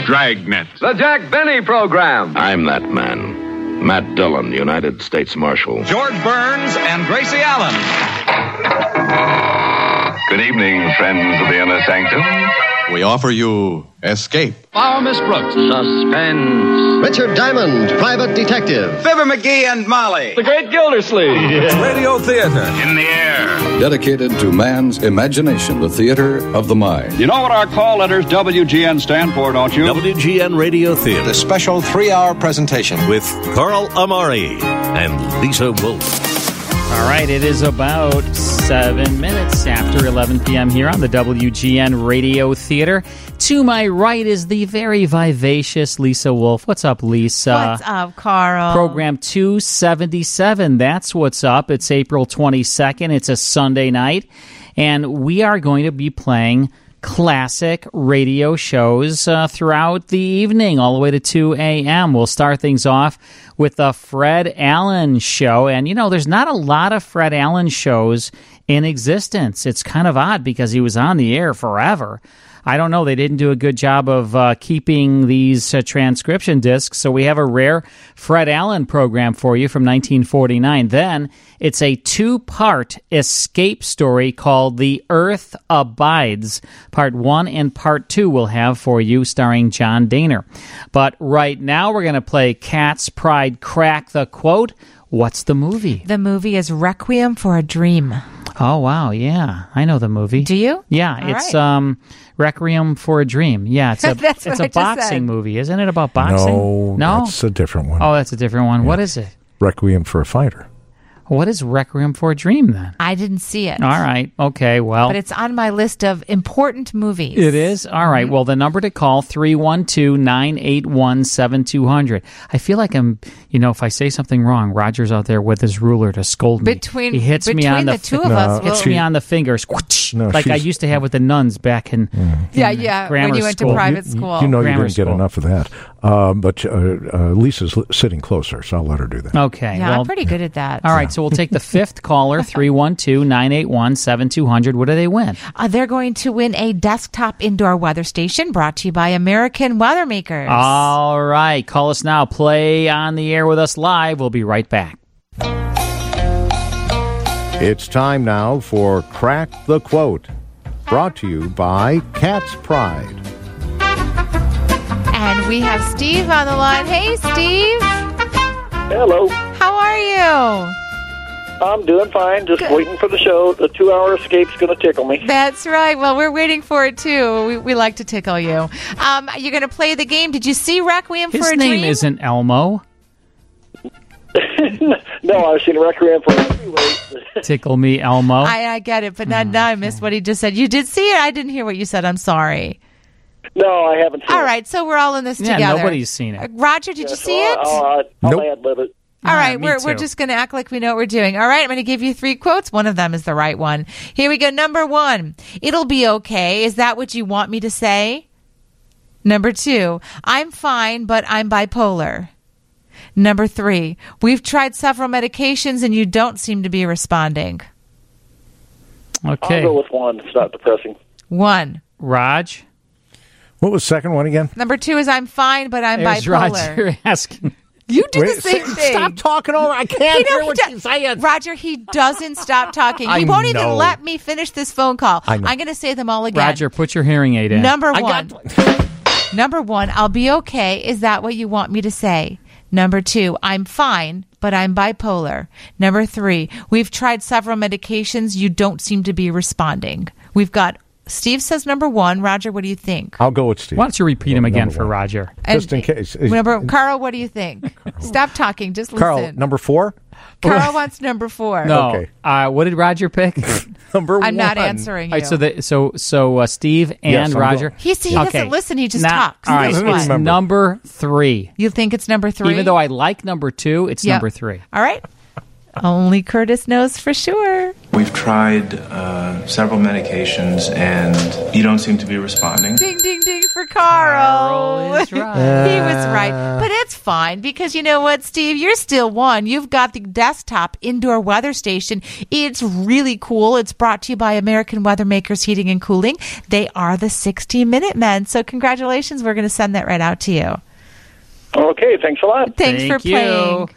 Dragnet. The Jack Benny Program. I'm that man. Matt Dillon, United States Marshal. George Burns and Gracie Allen. Good evening, friends of the Inner Sanctum. We offer you Escape. Our Miss Brooks. Suspense. Richard Diamond, Private Detective. Fibber McGee and Molly. The Great Gildersleeve. Radio Theater. In the air. Dedicated to man's imagination, the theater of the mind. You know what our call letters WGN stand for, don't you? WGN Radio Theater. The special 3-hour presentation With Carl Amari and Lisa Wolf. All right, it is about 7 minutes after 11 p.m. here on the WGN Radio Theater. To my right is the very vivacious Lisa Wolf. What's up, Lisa? What's up, Carl? Program 277. That's what's up. It's April 22nd. It's a Sunday night. And we are going to be playing classic radio shows throughout the evening, all the way to 2 a.m. We'll start things off with the Fred Allen Show. And, you know, there's not a lot of Fred Allen shows in existence. It's kind of odd because he was on the air forever. I don't know. They didn't do a good job of keeping these transcription discs, so we have a rare Fred Allen program for you from 1949. Then it's a 2-part escape story called The Earth Abides. Part 1 and Part 2 we'll have for you, starring John Daner. But right now we're going to play Cat's Pride Crack the Quote. What's the movie? The movie is Requiem for a Dream. Oh, wow, yeah. I know the movie. Do you? Yeah, All it's right. Requiem for a Dream. Yeah, it's a That's it's what I a just boxing said. movie, isn't it? About boxing? No, that's a different one. Oh, that's a different one. Yeah. What is it? Requiem for a Fighter. What is Requiem for a Dream, then? I didn't see it. All right. Okay, well. But it's on my list of important movies. It is? All right. Well, the number to call, 312-981-7200. I feel like I'm, you know, if I say something wrong, Roger's out there with his ruler to scold me. He hits me on the two of us. Hits me on the fingers, like I used to have with the nuns back in Yeah, when you went to private school. You know you Grammar didn't get school. enough of that. But Lisa's sitting closer, so I'll let her do that. Okay. Yeah, well, I'm pretty good at that. All right, so we'll take the fifth caller, 312-981-7200. What do they win? They're going to win a desktop indoor weather station brought to you by American Weather Makers. All right, call us now. Play on the air with us live. We'll be right back. It's time now for Crack the Quote, brought to you by Cat's Pride. And we have Steve on the line. Hey, Steve. Hello. How are you? I'm doing fine, just waiting for the show. The 2-hour escape's going to tickle me. That's right. Well, we're waiting for it, too. We like to tickle you. You're going to play the game. Did you see Requiem for a Dream? His name isn't Elmo. No, I've seen Requiem for a Dream. Tickle me, Elmo. I get it, but now I missed what he just said. You did see it? I didn't hear what you said. I'm sorry. No, I haven't seen it. All right, so we're all in this together. Nobody's seen it. Roger, did you see it? I'll ad-lib it. All right, me we're too. just going to act like we know what we're doing. All right, I'm going to give you 3 quotes. One of them is the right one. Here we go. Number 1, it'll be okay. Is that what you want me to say? Number 2, I'm fine, but I'm bipolar. Number 3, we've tried several medications and you don't seem to be responding. Okay. I'll go with 1. It's not depressing. 1. Raj? What was the second one again? Number 2 is I'm fine, but I'm There's bipolar. Roger asking. You do the same thing. Stop talking over. I can't hear what you're saying. Roger, he doesn't stop talking. I He won't even know. let me finish this phone call. I know. I'm going to say them all again. Roger, put your hearing aid in. Number 1. Number 1, I'll be okay. Is that what you want me to say? Number 2, I'm fine, but I'm bipolar. Number 3, we've tried several medications. You don't seem to be responding. We've got, Steve says number 1. Roger, what do you think? I'll go with Steve. Why don't you repeat them again Number for 1. Roger? Just in case. Carl, what do you think? Stop talking. Just listen. Carl, number 4? Carl wants number 4. No. Okay. What did Roger pick? Number 1. I'm not answering you. All right, so Steve and Yes, I'm Roger. He doesn't listen. He just talks. All right, This it's one. number 3. You think it's number 3? Even though I like number 2, it's number 3. All right. Only Curtis knows for sure. We've tried several medications, and you don't seem to be responding. Ding, ding, ding for Carl. Carl is right. He was right. But it's fine because you know what, Steve? You're still one. You've got the desktop indoor weather station. It's really cool. It's brought to you by American Weather Makers Heating and Cooling. They are the 60-Minute Men. So congratulations. We're going to send that right out to you. Okay, thanks a lot. Thanks for playing.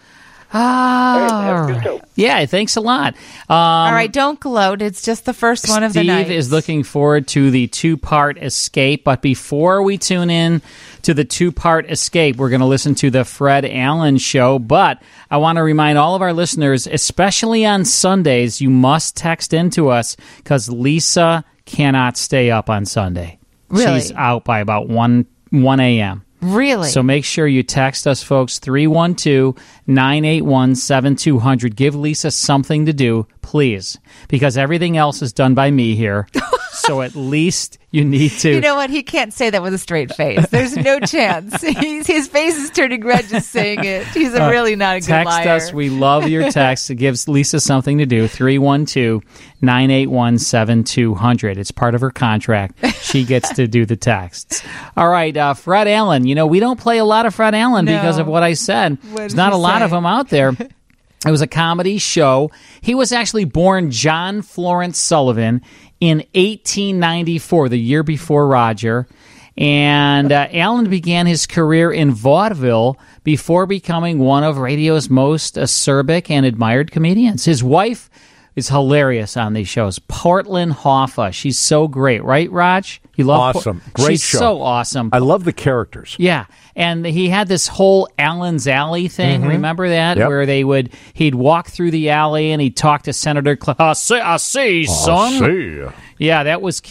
Yeah, thanks a lot. All right, don't gloat. It's just the first one of the night. Steve is looking forward to the two-part escape, but before we tune in to the two-part escape, we're going to listen to the Fred Allen Show. But I want to remind all of our listeners, especially on Sundays, you must text into us because Lisa cannot stay up on Sunday. Really? She's out by about 1 a.m. Really? So make sure you text us, folks, 312-981-7200. Give Lisa something to do, please, because everything else is done by me here. So at least you need to... You know what? He can't say that with a straight face. There's no chance. His face is turning red just saying it. He's really not a good liar. Text us. We love your text. It gives Lisa something to do. 312-981-7200. It's part of her contract. She gets to do the texts. All right, Fred Allen. You know, we don't play a lot of Fred Allen because of what I said. There's not a lot of them out there. It was a comedy show. He was actually born John Florence Sullivan in 1894, the year before Roger. And Allen began his career in vaudeville before becoming one of radio's most acerbic and admired comedians. His wife is hilarious on these shows. Portland Hoffa. She's so great. Right, Raj? You love awesome. Great She's show. So awesome. I love the characters. Yeah. And he had this whole Allen's Alley thing. Mm-hmm. Remember that? Yep. Where he'd walk through the alley and he'd talk to Senator I see, son. I see. Yeah, that was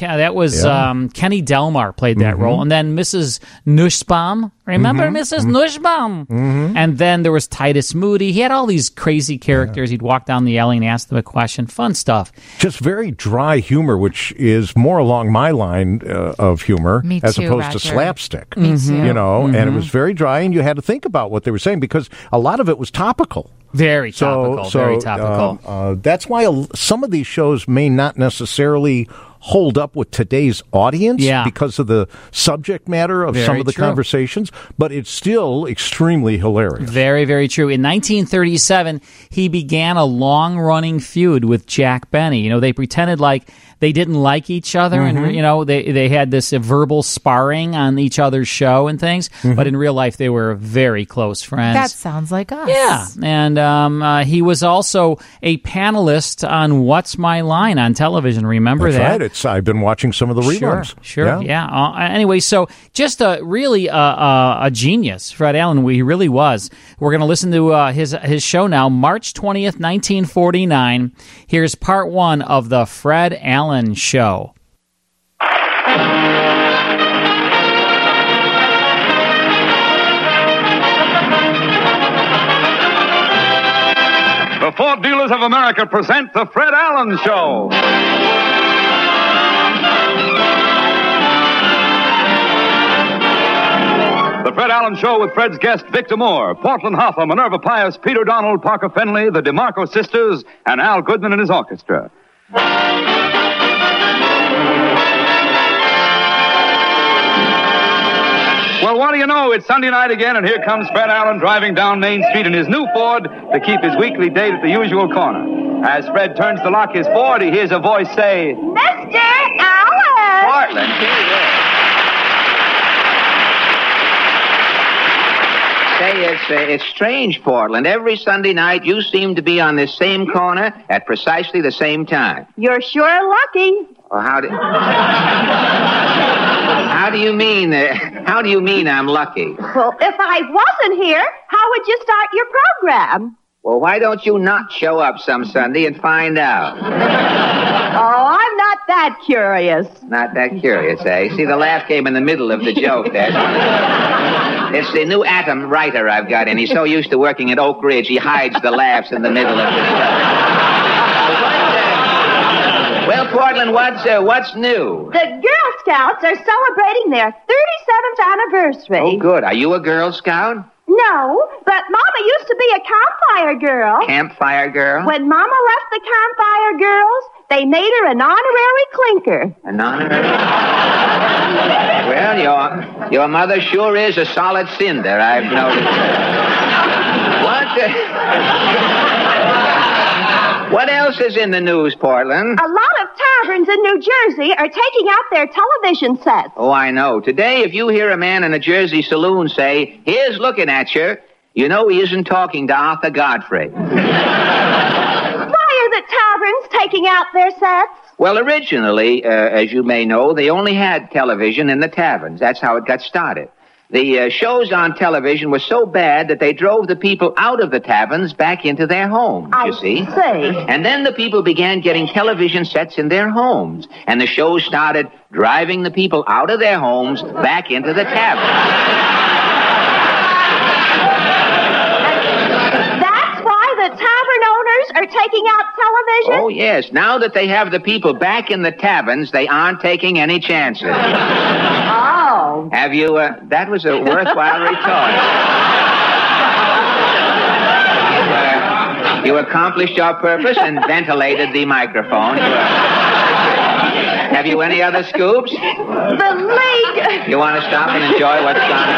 Kenny Delmar played that role. And then Mrs. Nussbaum. Remember Mrs. Nussbaum? Mm-hmm. And then there was Titus Moody. He had all these crazy characters. He'd walk down the alley and ask them a question. Fun stuff. Just very dry humor, which is more along my line of humor as too, opposed Roger. to slapstick. Me too. You know, and it was very dry, and you had to think about what they were saying because a lot of it was topical. Very topical. Very topical. That's why some of these shows may not necessarily hold up with today's audience because of the subject matter of some of the conversations, but it's still extremely hilarious. Very, very true. In 1937, he began a long-running feud with Jack Benny. You know, they pretended like they didn't like each other, and you know they had this verbal sparring on each other's show and things. But in real life, they were very close friends. That sounds like us. Yeah, and he was also a panelist on What's My Line on television. Remember that? Right. I've been watching some of the reruns. Sure. Yeah. Anyway, so just really a genius, Fred Allen. He really was. We're going to listen to his show now, March 20th, 1949. Here's part one of the Fred Allen Show. The Ford Dealers of America present the Fred Allen Show. The Fred Allen Show with Fred's guest, Victor Moore, Portland Hoffa, Minerva Pius, Peter Donald, Parker Finley, the DeMarco Sisters, and Al Goodman and his orchestra. Well, what do you know? It's Sunday night again, and here comes Fred Allen driving down Main Street in his new Ford to keep his weekly date at the usual corner. As Fred turns to lock his Ford, he hears a voice say, Mr. Allen! Portland, here he is. Say, it's strange, Portland. Every Sunday night, you seem to be on this same corner at precisely the same time. You're sure lucky. Well, how do you mean I'm lucky? Well, if I wasn't here, how would you start your program? Well, why don't you not show up some Sunday and find out? Oh, I'm not that curious. Not that curious, eh? See, the laugh came in the middle of the joke there. It's the new Atom writer I've got in. He's so used to working at Oak Ridge, he hides the laughs in the middle of the joke. Well, Portland, what's new? The Girl Scouts are celebrating their 37th anniversary. Oh, good. Are you a Girl Scout? No, but Mama used to be a campfire girl. Campfire girl? When Mama left the campfire girls, they made her an honorary clinker. An honorary? Well, Your mother sure is a solid cinder, I've noticed. What else is in the news, Portland? A lot of taverns in New Jersey are taking out their television sets. Oh, I know. Today, if you hear a man in a Jersey saloon say, "Here's looking at you," you know he isn't talking to Arthur Godfrey. Why are the taverns taking out their sets? Well, originally, as you may know, they only had television in the taverns. That's how it got started. The shows on television were so bad that they drove the people out of the taverns back into their homes, you see. And then the people began getting television sets in their homes, and the shows started driving the people out of their homes back into the taverns. That's why the tavern owners are taking out television? Oh, yes. Now that they have the people back in the taverns, they aren't taking any chances. Oh. Have you, that was a worthwhile retort. You accomplished your purpose and ventilated the microphone. Have you any other scoops? The league. You want to stop and enjoy what's gone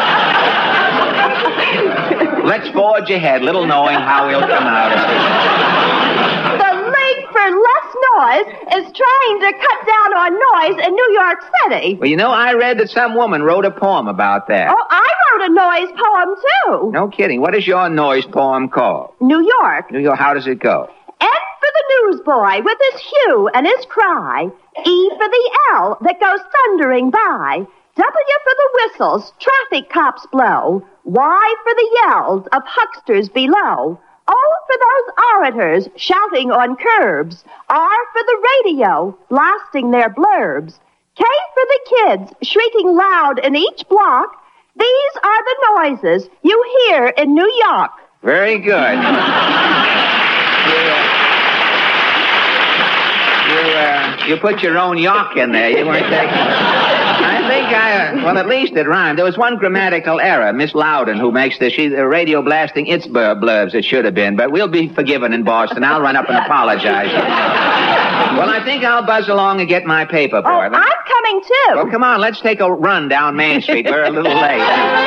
on? Let's forge ahead, little knowing how we'll come out of it. The League for Less Noise is trying to cut down on noise in New York City. Well, you know, I read that some woman wrote a poem about that. Oh, I wrote a noise poem, too. No kidding. What is your noise poem called? New York. New York. How does it go? N for the newsboy with his hue and his cry. E for the L that goes thundering by. W for the whistles traffic cops blow. Y for the yells of hucksters below. O for those orators shouting on curbs. R for the radio blasting their blurbs. K for the kids shrieking loud in each block. These are the noises you hear in New York. Very good. You put your own York in there. You weren't taking... I think well, at least it rhymed. There was one grammatical error. Miss Loudon, who makes this, she's radio blasting its blurbs. It should have been, but we'll be forgiven in Boston. I'll run up and apologize. Well, I think I'll buzz along and get my paper, Portland. I'm coming, too. Well, come on, let's take a run down Main Street. We're a little late.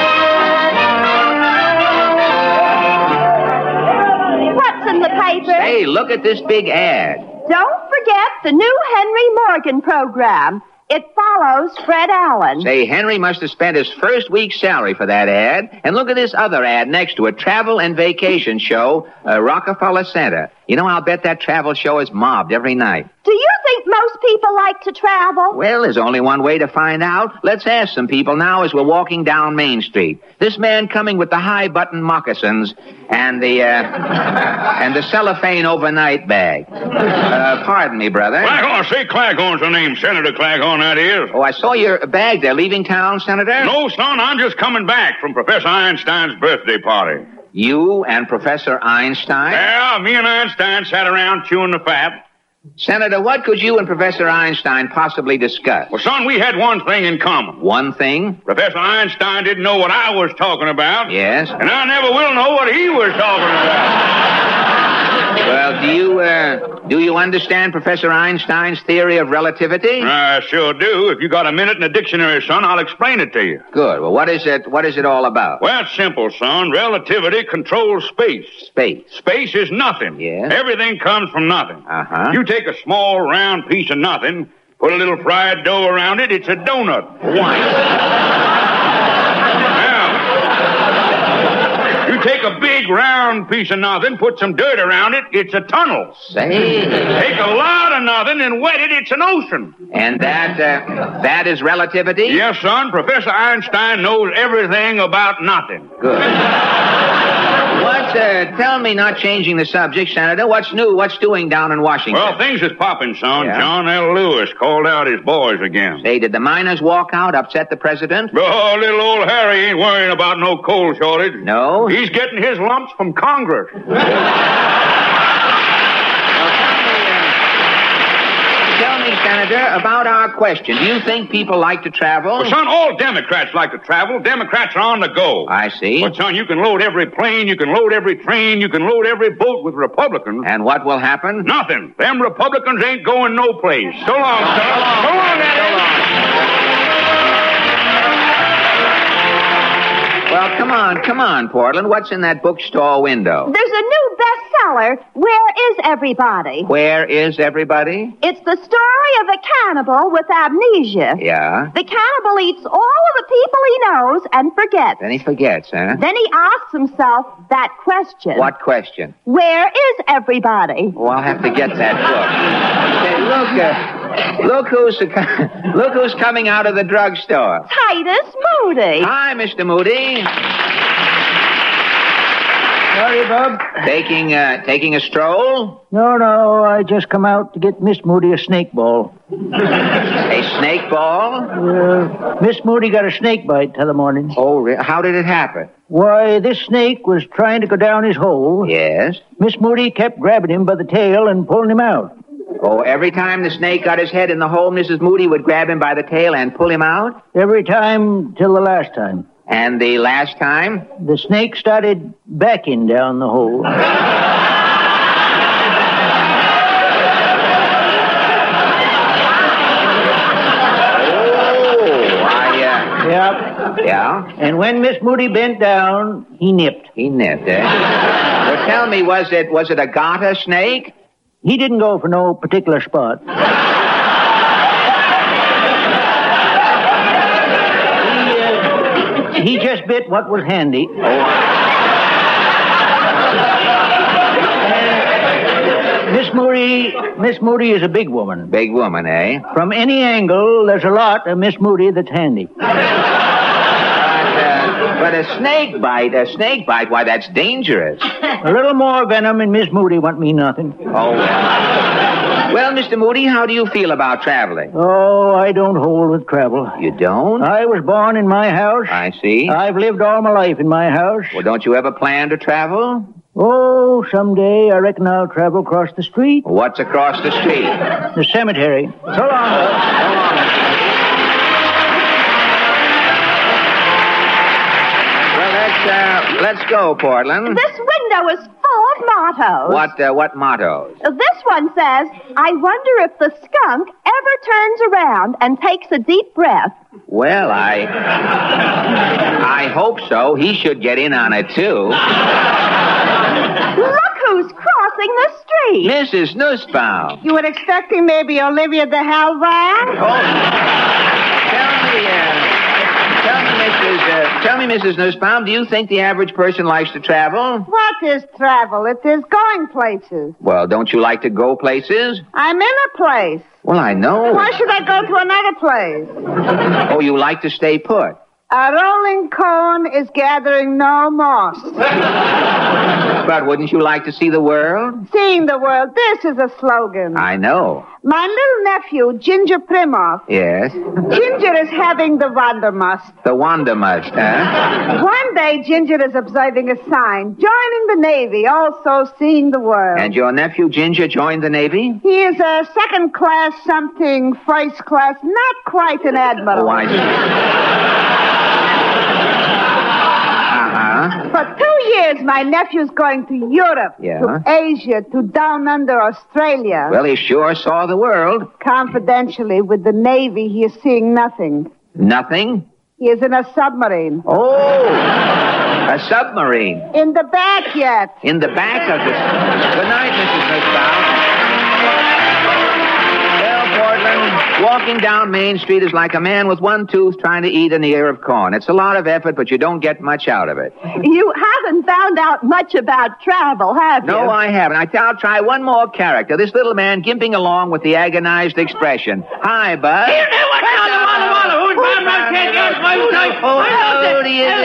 What's in the paper? Hey, look at this big ad. Don't forget the new Henry Morgan program. It follows Fred Allen. Say, Henry must have spent his first week's salary for that ad. And look at this other ad next to it. Travel and vacation show, Rockefeller Center. You know, I'll bet that travel show is mobbed every night. Do you think most people like to travel? Well, there's only one way to find out. Let's ask some people now as we're walking down Main Street. This man coming with the high-button moccasins and the cellophane overnight bag. Pardon me, brother. Claghorn, say Claghorn's the name. Senator Claghorn, that is. Oh, I saw your bag there. Leaving town, Senator? No, son, I'm just coming back from Professor Einstein's birthday party. You and Professor Einstein? Yeah, me and Einstein sat around chewing the fat. Senator, what could you and Professor Einstein possibly discuss? Well, son, we had one thing in common. One thing? Professor Einstein didn't know what I was talking about. Yes? And I never will know what he was talking about. Well, do you understand Professor Einstein's theory of relativity? I sure do. If you got a minute in a dictionary, son, I'll explain it to you. Good. Well, what is it all about? Well, it's simple, son. Relativity controls space. Space? Space is nothing. Yes? Everything comes from nothing. Uh-huh. You take a small, round piece of nothing, put a little fried dough around it, it's a donut. Why? You take a big, round piece of nothing, put some dirt around it, it's a tunnel. Say. Take a lot of nothing and wet it, it's an ocean. And that is relativity? Yes, son. Professor Einstein knows everything about nothing. Good. Tell me, not changing the subject, Senator, what's new? What's doing down in Washington? Well, things is popping, son. Yeah? John L. Lewis called out his boys again. Say, did the miners walk out, upset the president? Oh, little old Harry ain't worrying about no coal shortage. No? He's getting his lumps from Congress. Tell me, Senator, about our question. Do you think people like to travel? Well, son, all Democrats like to travel. Democrats are on the go. I see. But, son, you can load every plane, you can load every train, you can load every boat with Republicans. And what will happen? Nothing. Them Republicans ain't going no place. So long, sir. So long, Eddie. So long. Come on, Portland. What's in that bookstore window? There's a new bestseller, Where is Everybody? Where is everybody? It's the story of a cannibal with amnesia. Yeah? The cannibal eats all of the people he knows and forgets. Then he forgets, huh? Then he asks himself that question. What question? Where is everybody? Oh, I'll have to get that book. Hey, look who's coming out of the drugstore. Titus Moody. Hi, Mr. Moody. Sorry, Bob. Taking a stroll? No, I just come out to get Miss Moody a snake ball. A snake ball? Miss Moody got a snake bite t'other morning. Oh, how did it happen? Why, this snake was trying to go down his hole. Yes? Miss Moody kept grabbing him by the tail and pulling him out. Oh, every time the snake got his head in the hole, Mrs. Moody would grab him by the tail and pull him out? Every time till the last time. And the last time? The snake started backing down the hole. Yep. Yeah? And when Miss Moody bent down, he nipped. He nipped, eh? Well, tell me, was it a garter snake? He didn't go for no particular spot. He just bit what was handy. Miss Moody is a big woman. Big woman, eh? From any angle, there's a lot of Miss Moody that's handy. But a snake bite, why, that's dangerous. A little more venom in Miss Moody won't mean nothing. Oh, well, Mr. Moody, how do you feel about traveling? Oh, I don't hold with travel. You don't? I was born in my house. I see. I've lived all my life in my house. Well, don't you ever plan to travel? Oh, someday I reckon I'll travel across the street. What's across the street? The cemetery. So long, Well, let's go, Portland. This window is full of mottos. What mottos? This one says, I wonder if the skunk ever turns around and takes a deep breath. Well, I hope so. He should get in on it, too. Look who's crossing the street. Mrs. Nussbaum. You were expecting maybe Olivia de Havilland? Tell me, Mrs. Nussbaum, do you think the average person likes to travel? What is travel? It is going places. Well, don't you like to go places? I'm in a place. Well, I know. Why should I go to another place? Oh, you like to stay put? A rolling cone is gathering no moss. But wouldn't you like to see the world? Seeing the world, this is a slogan. I know. My little nephew, Ginger Primoff. Yes? Ginger is having the wanderlust. The wanderlust, huh? One day, Ginger is observing a sign, joining the Navy, also seeing the world. And your nephew, Ginger, joined the Navy? He is a second class something, first class, not quite an admiral. Oh, I see. For 2 years, my nephew's going to Europe, to Asia, to down under Australia. Well, he sure saw the world. Confidentially, with the Navy, he is seeing nothing. Nothing? He is in a submarine. Oh, a submarine. In the back yet. In the back of the... Good night, Mrs. Nussbaum. Walking down Main Street is like a man with one tooth trying to eat an ear of corn. It's a lot of effort, but you don't get much out of it. You haven't found out much about travel, have you? No, I haven't. I'll try one more character. This little man gimping along with the agonized expression. Hi, Bud. Here, who's How do you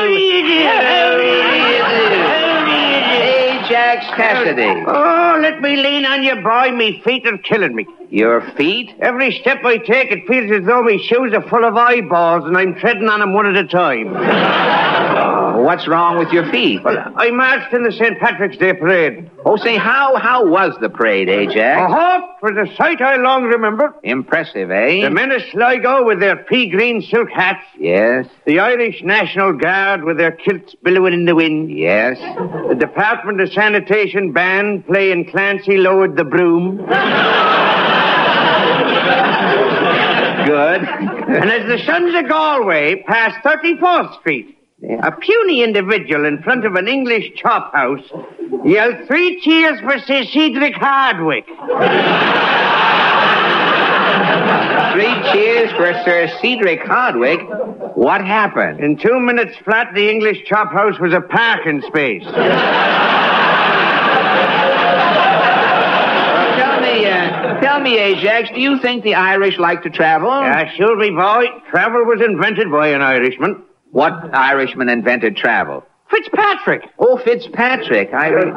Hey, Jax Cassidy. Oh, let me lean on you, boy. Me feet are killing me. Your feet? Every step I take, it feels as though my shoes are full of eyeballs and I'm treading on them one at a time. What's wrong with your feet? Well, I marched in the St. Patrick's Day parade. Oh, say, how was the parade, eh, Jack? Oh, for the sight I long remember. Impressive, eh? The men of Sligo with their pea-green silk hats. Yes. The Irish National Guard with their kilts billowing in the wind. Yes. The Department of Sanitation band playing Clancy Lowered the Broom. Good. And as the Sons of Galway passed 34th Street, A puny individual in front of an English chop house yelled 3 cheers for Sir Cedric Hardwick. 3 cheers for Sir Cedric Hardwick. What happened? In 2 minutes flat, the English chop house was a parking space. Tell me, Ajax, do you think the Irish like to travel? Sure, me boy. Travel was invented by an Irishman. What Irishman invented travel? Fitzpatrick. Oh, Fitzpatrick.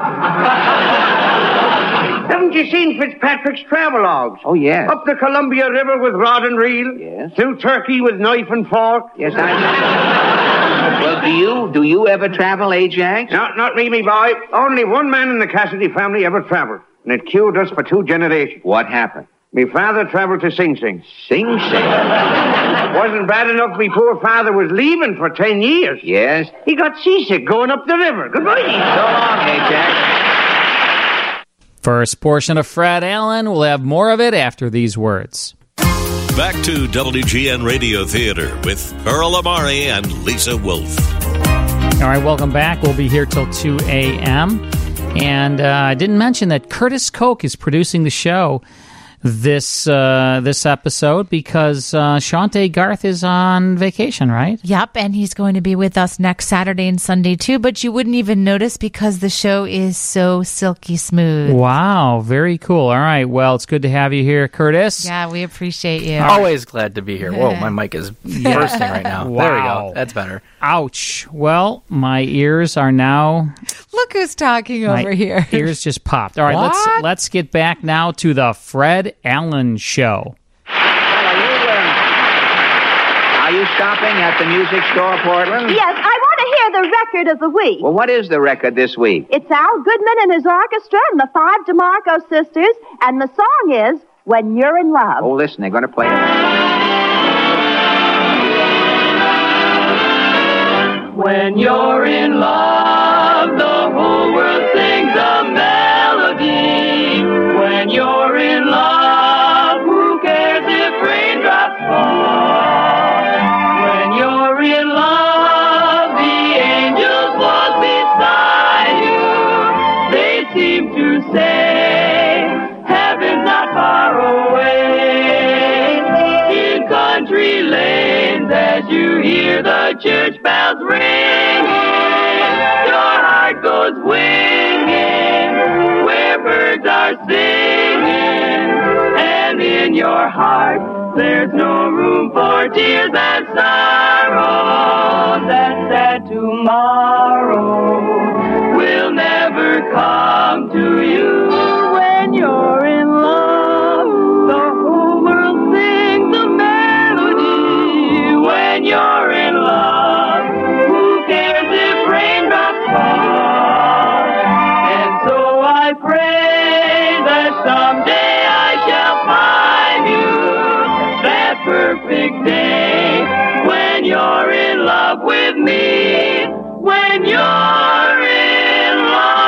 Haven't you seen Fitzpatrick's travelogues? Oh, yes. Up the Columbia River with rod and reel. Yes. Through Turkey with knife and fork. Yes, I Well, do you ever travel, Ajax? No, not me, me boy. Only one man in the Cassidy family ever traveled. And it cured us for 2 generations. What happened? Me father traveled to Sing Sing. Sing Sing? Wasn't bad enough me poor father was leaving for 10 years. Yes? He got seasick going up the river. Goodbye. So long, Ajax. First portion of Fred Allen. We'll have more of it after these words. Back to WGN Radio Theater with Earl Amari and Lisa Wolf. All right, welcome back. We'll be here till 2 a.m. And I didn't mention that Curtis Koch is producing the show this episode because Shante Garth is on vacation, right? Yep, and he's going to be with us next Saturday and Sunday too, but you wouldn't even notice because the show is so silky smooth. Wow, very cool. All right, well, it's good to have you here, Curtis. Yeah, we appreciate you. Always glad to be here. Whoa, my mic is bursting right now. Wow. There we go. That's better. Ouch. Well, my ears are now... Look who's talking over here. Ears just popped. All right, let's get back now to the Fred Allen Show. Are you shopping at the music store, Portland? Yes, I want to hear the record of the week. Well, what is the record this week? It's Al Goodman and his orchestra and the 5 DeMarco sisters, and the song is When You're in Love. Oh, listen, they're going to play it. When you're in love, the whole world sings a melody. When you're in love, who cares if raindrops fall? When you're in love, the angels walk beside you. They seem to say, heaven's not far away. In country lanes, as you hear the church bells ringing, your heart goes winging where birds are singing, and in your heart there's no room for tears and sorrow. That sad tomorrow will never come to you. When you're in love, the whole world sings a melody. When you're in love, who cares if raindrops fall? And so I pray that someday I shall find you that perfect day when you're in love with me. When you're in love.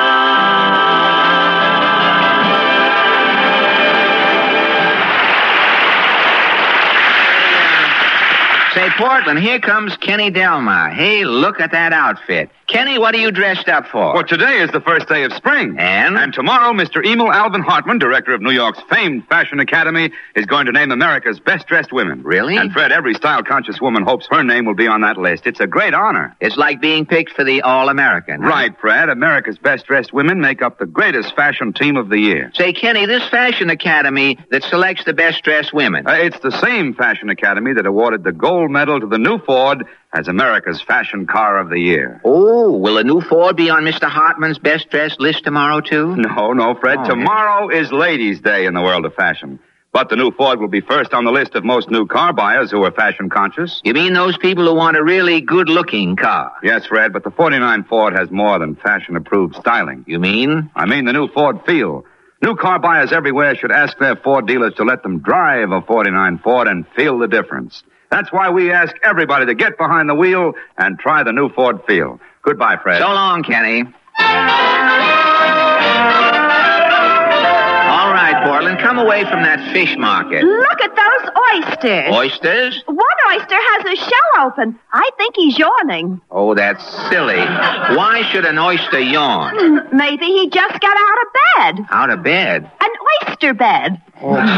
Say, Portland, here comes Kenny Delmar. Hey, look at that outfit. Kenny, what are you dressed up for? Well, today is the first day of spring. And tomorrow, Mr. Emil Alvin Hartman, director of New York's famed Fashion Academy, is going to name America's best-dressed women. Really? And, Fred, every style-conscious woman hopes her name will be on that list. It's a great honor. It's like being picked for the All-American. Huh? Right, Fred. America's best-dressed women make up the greatest fashion team of the year. Say, Kenny, this Fashion Academy that selects the best-dressed women. It's the same Fashion Academy that awarded the gold medal to the new Ford as America's fashion car of the year. Oh, will the new Ford be on Mr. Hartman's best-dressed list tomorrow, too? No, Fred. Oh, tomorrow is Ladies' Day in the world of fashion. But the new Ford will be first on the list of most new car buyers who are fashion conscious. You mean those people who want a really good-looking car? Yes, Fred, but the 49 Ford has more than fashion-approved styling. You mean? I mean the new Ford Feel. New car buyers everywhere should ask their Ford dealers to let them drive a 49 Ford and feel the difference. That's why we ask everybody to get behind the wheel and try the new Ford Feel. Goodbye, Fred. So long, Kenny. All right, Portland, come away from that fish market. Look at those oysters. Oysters? One oyster has his shell open. I think he's yawning. Oh, that's silly. Why should an oyster yawn? Maybe he just got out of bed. Out of bed? An oyster bed. Oh, say,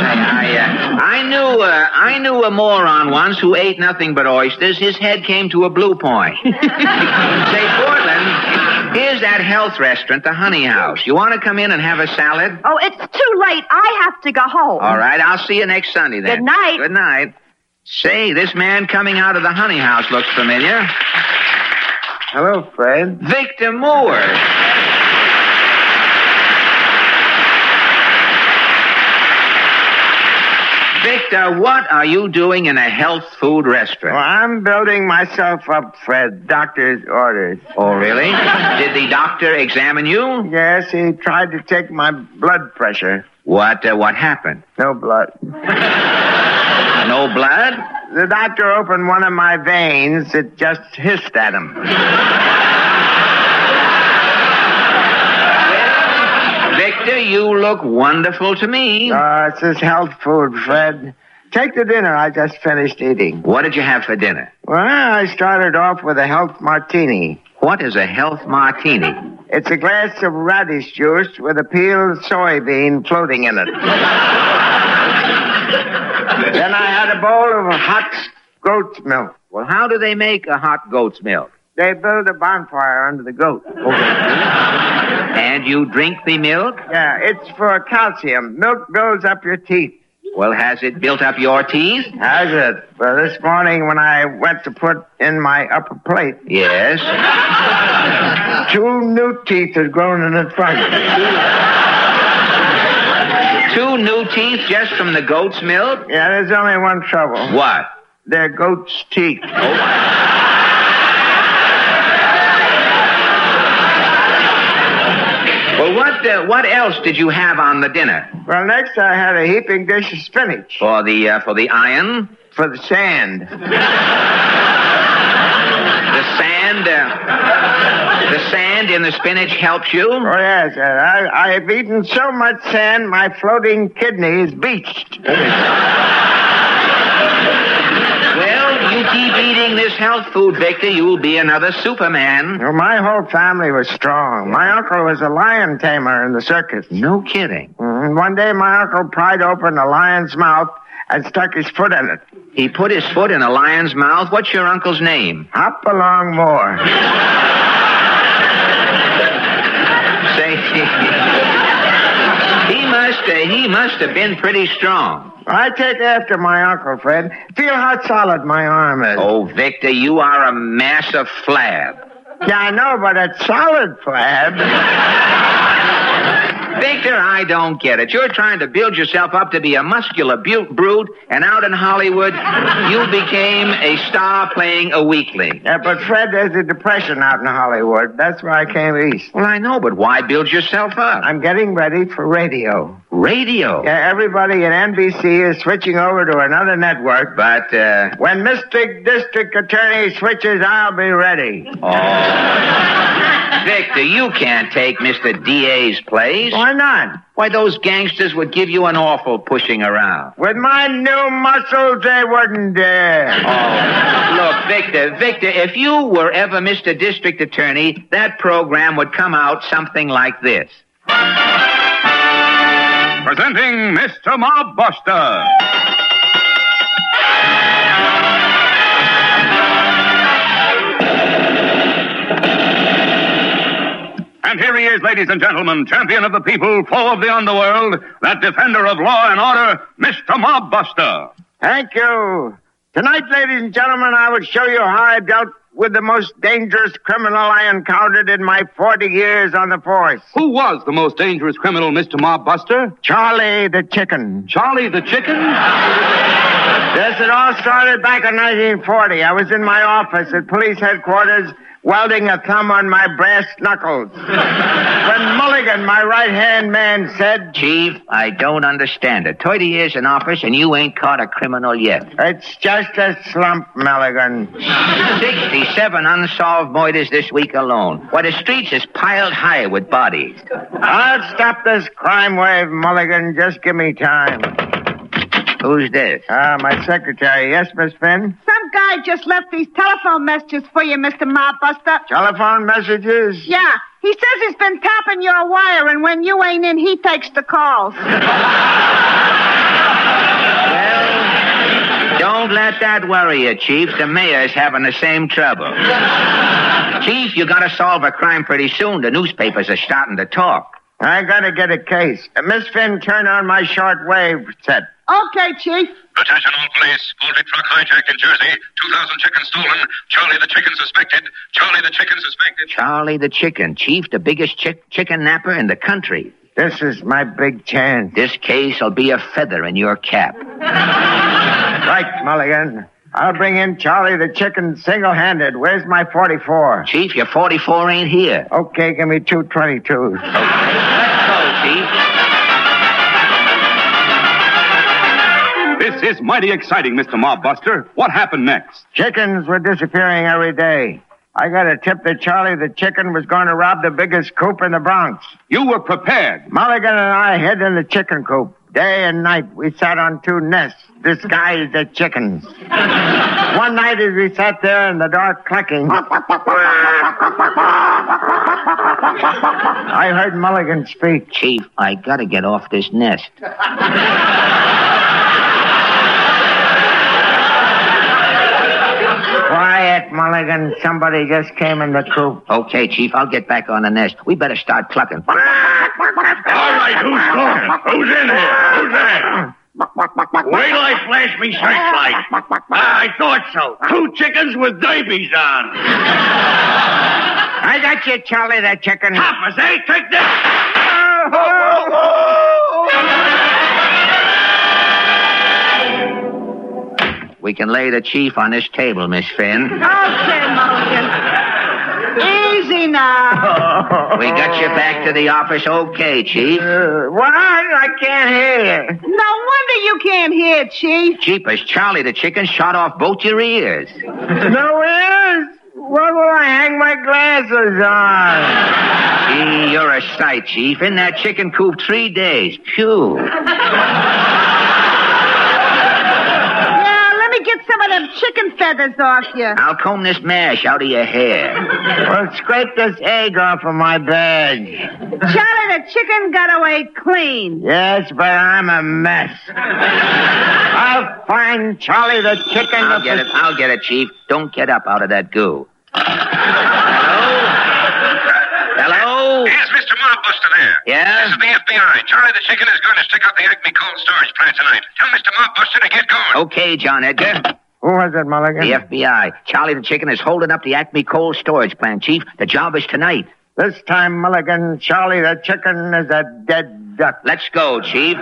I knew a moron once who ate nothing but oysters. His head came to a blue point. Say, Portland, here's that health restaurant, the Honey House. You want to come in and have a salad? Oh, it's too late. I have to go home. All right, I'll see you next Sunday then. Good night. Good night. Say, this man coming out of the Honey House looks familiar. Hello, Fred. Victor Moore. Victor, what are you doing in a health food restaurant? Well, I'm building myself up, Fred. Doctor's orders. Oh, really? Did the doctor examine you? Yes, he tried to take my blood pressure. What happened? No blood. No blood? The doctor opened one of my veins. It just hissed at him. Victor, you look wonderful to me. It's this health food, Fred. Take the dinner I just finished eating. What did you have for dinner? Well, I started off with a health martini. What is a health martini? It's a glass of radish juice with a peeled soybean floating in it. Then I had a bowl of hot goat's milk. Well, how do they make a hot goat's milk? They build a bonfire under the goat. And you drink the milk? Yeah, it's for calcium. Milk builds up your teeth. Well, has it built up your teeth? Has it? Well, this morning when I went to put in my upper plate... Yes? 2 new teeth had grown in the front. 2 new teeth just from the goat's milk? Yeah, there's only one trouble. What? They're goat's teeth. Well, what else did you have on the dinner? Well, next I had a heaping dish of spinach. For the iron? For the sand. The sand in the spinach helps you? Oh, yes. I've eaten so much sand, my floating kidney is beached. Well, you keep eating this health food, Victor, you'll be another Superman. Well, my whole family was strong. My uncle was a lion tamer in the circus. No kidding. One day my uncle pried open a lion's mouth and stuck his foot in it. He put his foot in a lion's mouth? What's your uncle's name? Hop-along Moore. Say, he must have been pretty strong. I take after my uncle, Fred. Feel how solid my arm is. Oh, Victor, you are a mass of flab. Yeah, I know, but it's solid flab. Victor, I don't get it. You're trying to build yourself up to be a muscular brute, and out in Hollywood, you became a star playing a weakling. Yeah, but Fred, there's a depression out in Hollywood. That's why I came east. Well, I know, but why build yourself up? I'm getting ready for radio. Radio? Yeah, everybody at NBC is switching over to another network. But, when Mr. District Attorney switches, I'll be ready. Oh. Victor, you can't take Mr. D.A.'s place. Why not? Why, those gangsters would give you an awful pushing around. With my new muscles, they wouldn't dare. Oh, look, Victor, if you were ever Mr. District Attorney, that program would come out something like this. Presenting Mr. Mobbuster. And here he is, ladies and gentlemen, champion of the people, foe of the underworld, that defender of law and order, Mr. Mobbuster. Thank you. Tonight, ladies and gentlemen, I will show you how I dealt with the most dangerous criminal I encountered in my 40 years on the force. Who was the most dangerous criminal, Mr. Mobbuster? Charlie the Chicken. Charlie the Chicken? Yes, it all started back in 1940. I was in my office at police headquarters welding a thumb on my brass knuckles. When Mulligan, my right-hand man, said... Chief, I don't understand it. 30 years in office and you ain't caught a criminal yet. It's just a slump, Mulligan. 67 unsolved murders this week alone. Why, the streets is piled high with bodies. I'll stop this crime wave, Mulligan. Just give me time. Who's this? My secretary. Yes, Miss Finn? Some guy just left these telephone messages for you, Mr. Mobbuster. Telephone messages? Yeah. He says he's been tapping your wire, and when you ain't in, he takes the calls. Don't let that worry you, Chief. The mayor's having the same trouble. Chief, you gotta solve a crime pretty soon. The newspapers are starting to talk. I gotta get a case. Miss Finn, turn on my shortwave set. Okay, Chief. Attention all police. Poultry truck hijacked in Jersey. 2,000 chickens stolen. Charlie the chicken suspected. Charlie the chicken suspected. Charlie the chicken, Chief, the biggest chicken napper in the country. This is my big chance. This case will be a feather in your cap. Right, Mulligan. I'll bring in Charlie the chicken single-handed. Where's my 44? Chief, your 44 ain't here. Okay, give me 2 22s. Okay. Let's go, Chief. This is mighty exciting, Mr. Mobbuster. What happened next? Chickens were disappearing every day. I got a tip that Charlie the chicken was going to rob the biggest coop in the Bronx. You were prepared. Mulligan and I hid in the chicken coop. Day and night, we sat on 2 nests, disguised as chickens. One night as we sat there in the dark clucking, I heard Mulligan speak. Chief, I gotta get off this nest. Quiet, Mulligan. Somebody just came in the coop. Okay, Chief, I'll get back on the nest. We better start clucking. All right, who's talking? Who's in here? Who's there? Wait till I flash me searchlight. I thought so. 2 chickens with derbies on. I got you, Charlie the chicken. Hoppers, eh? Take this. We can lay the chief on this table, Miss Finn. Okay, Mulligan. Easy now. We got you back to the office okay, Chief. What? I can't hear. No wonder you can't hear, Chief. Jeepers, Charlie the chicken shot off both your ears. No ears? What will I hang my glasses on? Gee, you're a sight, Chief. In that chicken coop 3 days. Phew. Get some of them chicken feathers off you. I'll comb this mash out of your hair. Well, scrape this egg off of my badge. Charlie the chicken got away clean. Yes, but I'm a mess. I'll find Charlie the chicken. I'll get it, Chief. Don't get up out of that goo. Hello? Here's Mr. Mobbuster there. Yeah? This is the FBI. Charlie the chicken is going to stick up the Acme cold storage plant tonight. Tell Mr. Mobbuster to get going. Okay, John Edgar. Who was it, Mulligan? The FBI. Charlie the chicken is holding up the Acme cold storage plant, Chief. The job is tonight. This time, Mulligan, Charlie the chicken is a dead duck. Let's go, Chief.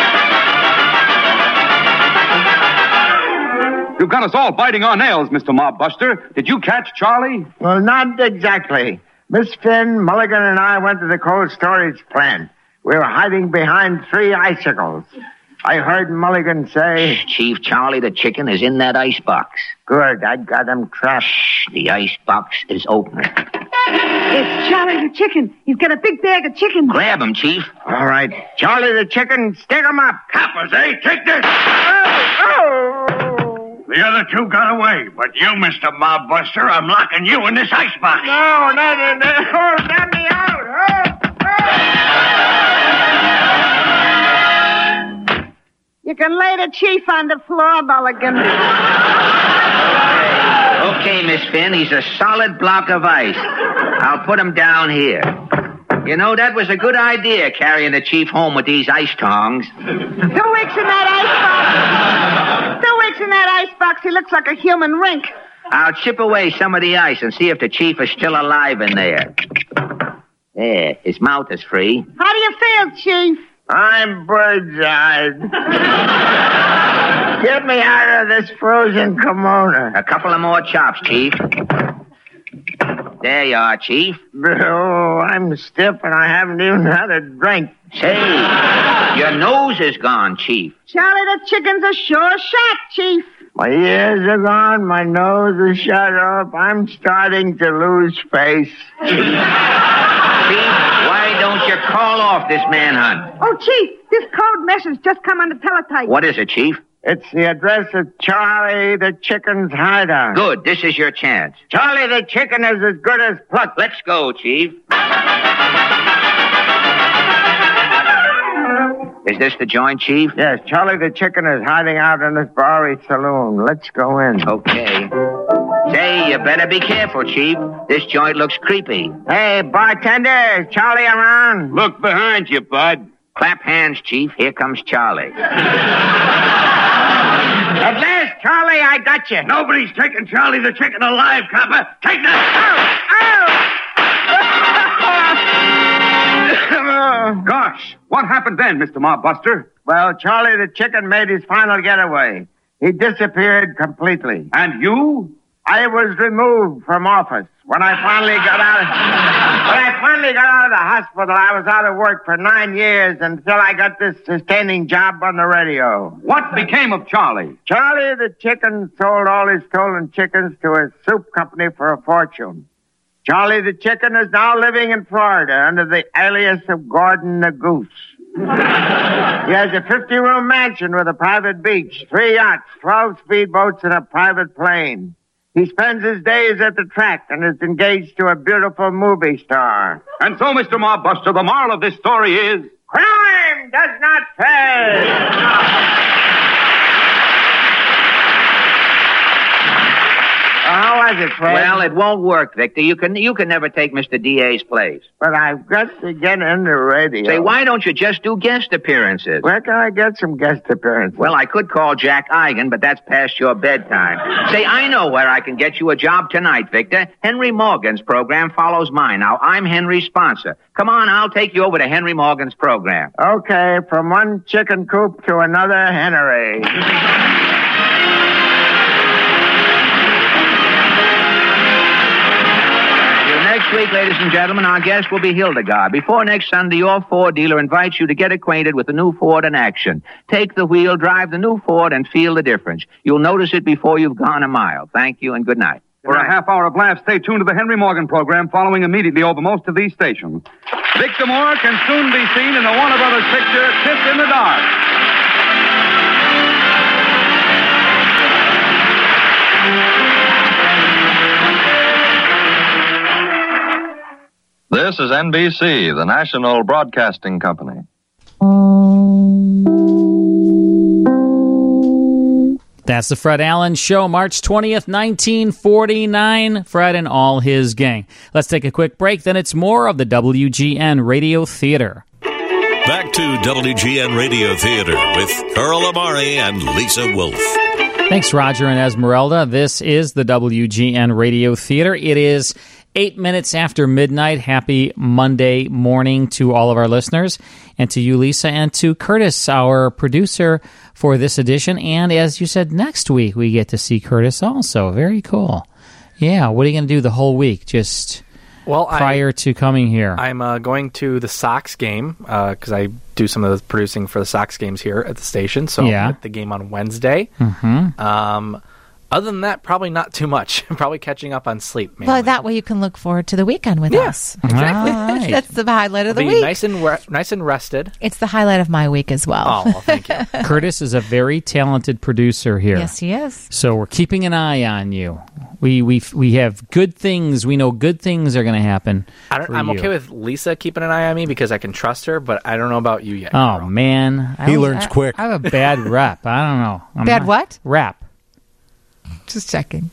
You've got us all biting our nails, Mr. Mobbuster. Did you catch Charlie? Well, not exactly. Miss Finn, Mulligan, and I went to the cold storage plant. We were hiding behind 3 icicles. I heard Mulligan say... Chief, Charlie the chicken is in that ice box. Good, I got him trapped. Shh, the ice box is open. It's Charlie the chicken. He's got a big bag of chicken. Grab him, Chief. All right. Charlie the chicken, stick him up. Coppers, eh? Take this. The other 2 got away, but you, Mr. Mobbuster, I'm locking you in this icebox. No, let me out. You can lay the chief on the floor, Mulligan. Okay, Miss Finn, he's a solid block of ice. I'll put him down here. You know, that was a good idea, carrying the chief home with these ice tongs. 2 weeks in that icebox. 2 weeks in that icebox, he looks like a human rink. I'll chip away some of the ice and see if the chief is still alive in there. There, his mouth is free. How do you feel, Chief? I'm bird-eyed. Get me out of this frozen kimono. A couple of more chops, Chief. There you are, Chief. Oh, I'm stiff and I haven't even had a drink. Say, your nose is gone, Chief. Charlie the chicken's a sure shot, Chief. My ears are gone, my nose is shut off. I'm starting to lose face. Chief, why don't you call off this manhunt? Oh, Chief, this code message just come on the teletype. What is it, Chief? It's the address of Charlie the Chicken's hideout. Good. This is your chance. Charlie the Chicken is as good as plucked. Let's go, Chief. Is this the joint, Chief? Yes, Charlie the Chicken is hiding out in this Bowery saloon. Let's go in. Okay. Say, you better be careful, Chief. This joint looks creepy. Hey, bartender, is Charlie around? Look behind you, bud. Clap hands, Chief. Here comes Charlie. At last, Charlie, I got you. Nobody's taking Charlie the Chicken alive, copper. Take that. Gosh, what happened then, Mr. Mobbuster? Well, Charlie the Chicken made his final getaway. He disappeared completely. And you? I was removed from office. When I finally got out of the hospital, I was out of work for 9 years until I got this sustaining job on the radio. What became of Charlie? Charlie the Chicken sold all his stolen chickens to a soup company for a fortune. Charlie the Chicken is now living in Florida under the alias of Gordon the Goose. He has a 50-room mansion with a private beach, 3 yachts, 12 speedboats, and a private plane. He spends his days at the track and is engaged to a beautiful movie star. And so, Mr. Mobbuster, the moral of this story is... crime does not pay! How was it, Fred? Well, it won't work, Victor. You can never take Mr. D.A.'s place. But I've got to get in the radio. Say, why don't you just do guest appearances? Where can I get some guest appearances? Well, I could call Jack Eigen, but that's past your bedtime. Say, I know where I can get you a job tonight, Victor. Henry Morgan's program follows mine. Now, I'm Henry's sponsor. Come on, I'll take you over to Henry Morgan's program. Okay, from one chicken coop to another Henry. Next week, ladies and gentlemen, our guest will be Hildegard. Before next Sunday, your Ford dealer invites you to get acquainted with the new Ford in action. Take the wheel, drive the new Ford, and feel the difference. You'll notice it before you've gone a mile. Thank you and good night. For a half hour of laughs, stay tuned to the Henry Morgan program following immediately over most of these stations. Victor Moore can soon be seen in the Warner Brothers picture, Kiss in the Dark. This is NBC, the national broadcasting company. That's the Fred Allen Show, March 20th, 1949. Fred and all his gang. Let's take a quick break, then it's more of the WGN Radio Theater. Back to WGN Radio Theater with Carl Amari and Lisa Wolf. Thanks, Roger and Esmeralda. This is the WGN Radio Theater. It is 8 minutes after midnight. Happy Monday morning to all of our listeners, and to you, Lisa, and to Curtis, our producer for this edition. And as you said, next week we get to see Curtis also. Very cool. Yeah, what are you going to do the whole week, just prior to coming here? I'm going to the Sox game because I do some of the producing for the Sox games here at the station. So I'm at the game on Wednesday. Mm-hmm. Other than that, probably not too much. Probably catching up on sleep. Mainly. Well, that way you can look forward to the weekend with us. Exactly. Right. That's the highlight of the I'll week. Be nice and rested. It's the highlight of my week as well. Oh, well, thank you. Curtis is a very talented producer here. Yes, he is. So we're keeping an eye on you. We have good things. We know good things are going to happen. I'm okay with Lisa keeping an eye on me because I can trust her, but I don't know about you yet. Oh, man. He learns quick. I have a bad rep. I don't know. Bad what? Rep. Just checking.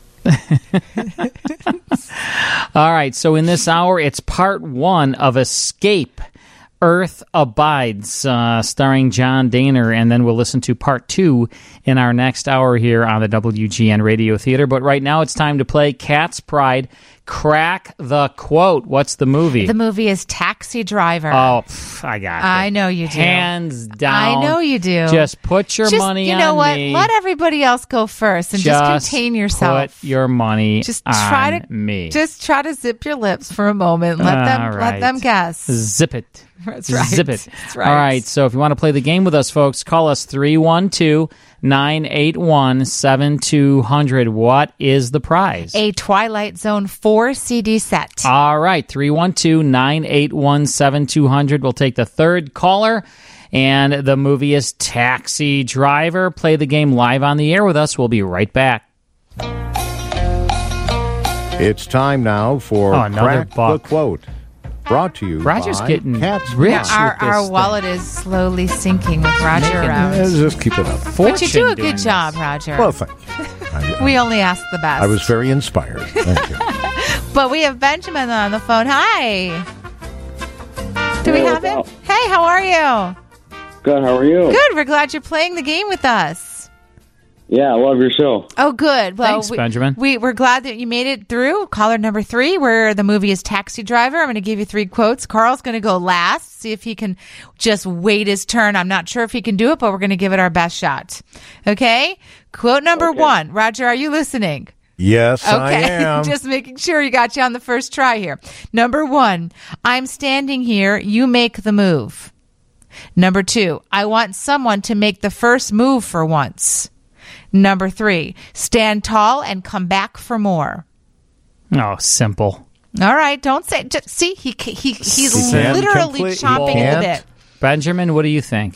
All right, so in this hour, it's part 1 of Escape, Earth Abides, starring John Daner, and then we'll listen to part 2 in our next hour here on the WGN Radio Theater. But right now, it's time to play Cat's Pride, Crack the Quote. What's the movie? The movie is Taxi Driver. Oh, I got it. I know you do. Hands down. I know you do. Just put your money on me. You know what? Let everybody else go first and just contain yourself. Put your money on me. Just try to zip your lips for a moment. Let them guess. Zip it. That's right. Zip it. That's right. All right, so if you want to play the game with us, folks, call us 312-981-7200. What is the prize? A Twilight Zone 4 CD set. All right, 312-981-7200. We'll take the third caller, and the movie is Taxi Driver. Play the game live on the air with us. We'll be right back. It's time now for Crack the Quote. Brought to you Roger's by getting Cat's rich. Yeah, our wallet is slowly sinking with Roger around. Just keep it up. But you do a good job, Roger. Well, thank you. We only ask the best. I was very inspired. Thank you. But we have Benjamin on the phone. Hi. Do we have him? Hey, how are you? Good, how are you? Good, we're glad you're playing the game with us. Yeah, I love your show. Oh, good. Well, thanks, Benjamin. We're glad that you made it through. Caller number 3, where the movie is Taxi Driver. I'm going to give you 3 quotes. Carl's going to go last, see if he can just wait his turn. I'm not sure if he can do it, but we're going to give it our best shot. Okay? Quote number 1. Roger, are you listening? Yes, okay. I am. Just making sure you got you on the first try here. Number 1, I'm standing here. You make the move. Number 2, I want someone to make the first move for once. Number 3, stand tall and come back for more. Oh, simple. All right, don't say. Just, see, he's literally chomping at the bit. Benjamin, what do you think?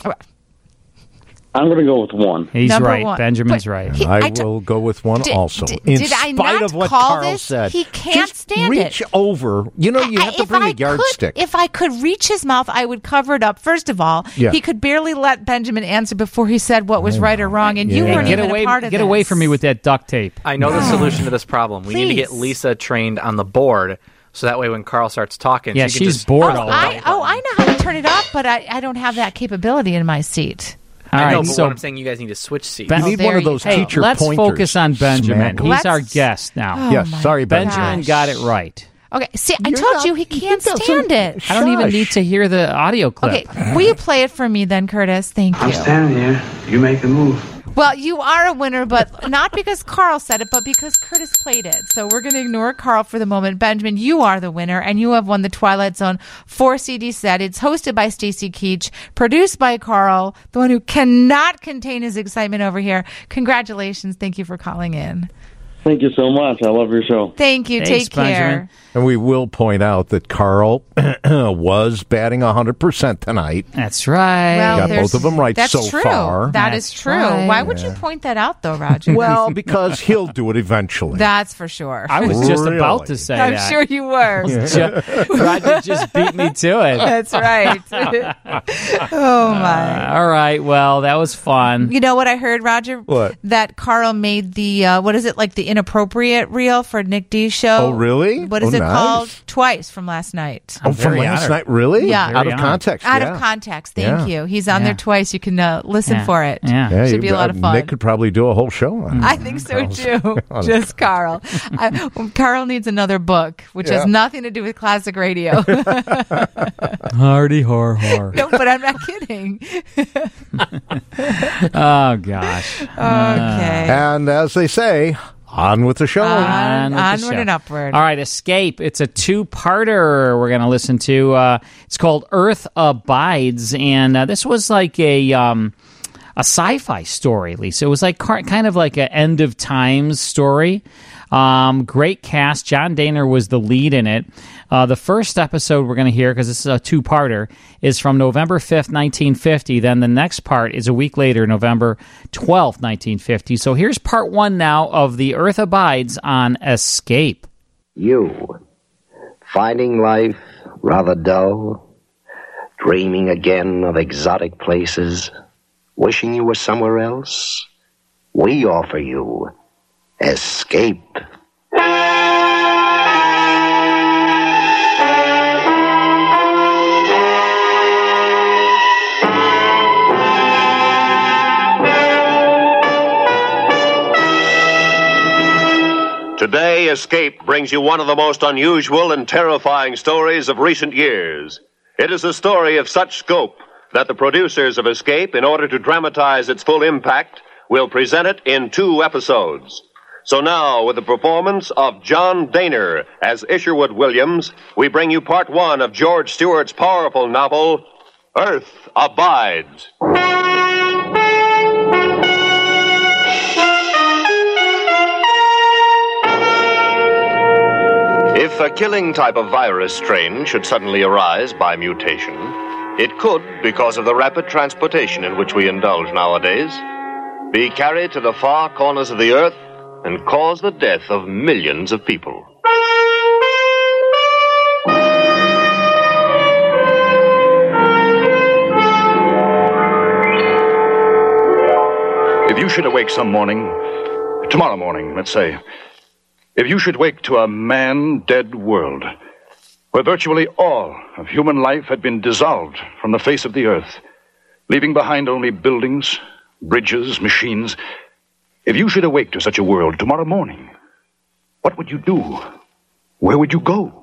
I'm going to go with 1. He's Number right. 1. Benjamin's right. I will go with 1 also. In spite of what Carl said. He can't just stand reach it. over. You know, you have to bring a yardstick. If I could reach his mouth, I would cover it up. First of all, he could barely let Benjamin answer before he said what was right or wrong, and you weren't even a part of Get this. away from me with that duct tape. I know the solution to this problem. We need to get Lisa trained on the board, so that way when Carl starts talking, she's bored all day. I know how to turn it off, but I don't have that capability in my seat. I know, but what I'm saying, you guys need to switch seats. You need one of those teacher let's pointers. Focus on Benjamin. He's our guest now. Yes, sorry, Benjamin got it right. Okay, see, I told you he can't stand it. I don't even need to hear the audio clip. Okay, will you play it for me then, Curtis? Thank you. I'm standing here. You make the move. Well, you are a winner, but not because Carl said it, but because Curtis played it. So we're going to ignore Carl for the moment. Benjamin, you are the winner, and you have won the Twilight Zone 4-CD set. It's hosted by Stacy Keach, produced by Carl, the one who cannot contain his excitement over here. Congratulations. Thank you for calling in. Thank you so much. I love your show. Thank you. Thanks, Take care. Benjamin. And we will point out that Carl was batting 100% tonight. That's right. Well, got both of them right that's so true. far. That's true. right. Why would you point that out, though, Roger? Well, because he'll do it eventually. That's for sure. I was just about to say I'm that. sure you were. Roger just beat me to it. That's right. Oh, my. All right. Well, that was fun. You know what I heard, Roger? What? That Carl made the, what is it, like the inappropriate reel for Nick D's show? Oh, really? What is it called? Twice from last night. Oh, from last night? Really? Yeah. Out of context. Out of context. Thank you. He's on there twice. You can listen for it. Yeah. Should be a lot of fun. Nick could probably do a whole show on it. I think so, too. Just Carl. Carl needs another book, which has nothing to do with classic radio. Hardy har har. No, but I'm not kidding. Oh, gosh. Okay. And as they say, on with the show. Onward and upward. All right, Escape. It's a 2-parter we're going to listen to. It's called Earth Abides, and this was like a sci-fi story, Lisa. It was like kind of like an end of times story. Great cast. John Dehner was the lead in it. The first episode we're going to hear, because this is a 2-parter, is from November 5th, 1950. Then the next part is a week later, November 12th, 1950. So here's part 1 now of The Earth Abides on Escape. You, finding life rather dull, dreaming again of exotic places, wishing you were somewhere else? We offer you Escape. Today, Escape brings you one of the most unusual and terrifying stories of recent years. It is a story of such scope that the producers of Escape, in order to dramatize its full impact, will present it in 2 episodes. So now, with the performance of John Dehner as Isherwood Williams, we bring you part 1 of George Stewart's powerful novel, Earth Abides. If a killing type of virus strain should suddenly arise by mutation, It could, because of the rapid transportation in which we indulge nowadays, be carried to the far corners of the earth and cause the death of millions of people. If you should awake some morning, tomorrow morning, let's say, if you should wake to a man-dead world, where virtually all of human life had been dissolved from the face of the earth, leaving behind only buildings, bridges, machines, if you should awake to such a world tomorrow morning, what would you do? Where would you go?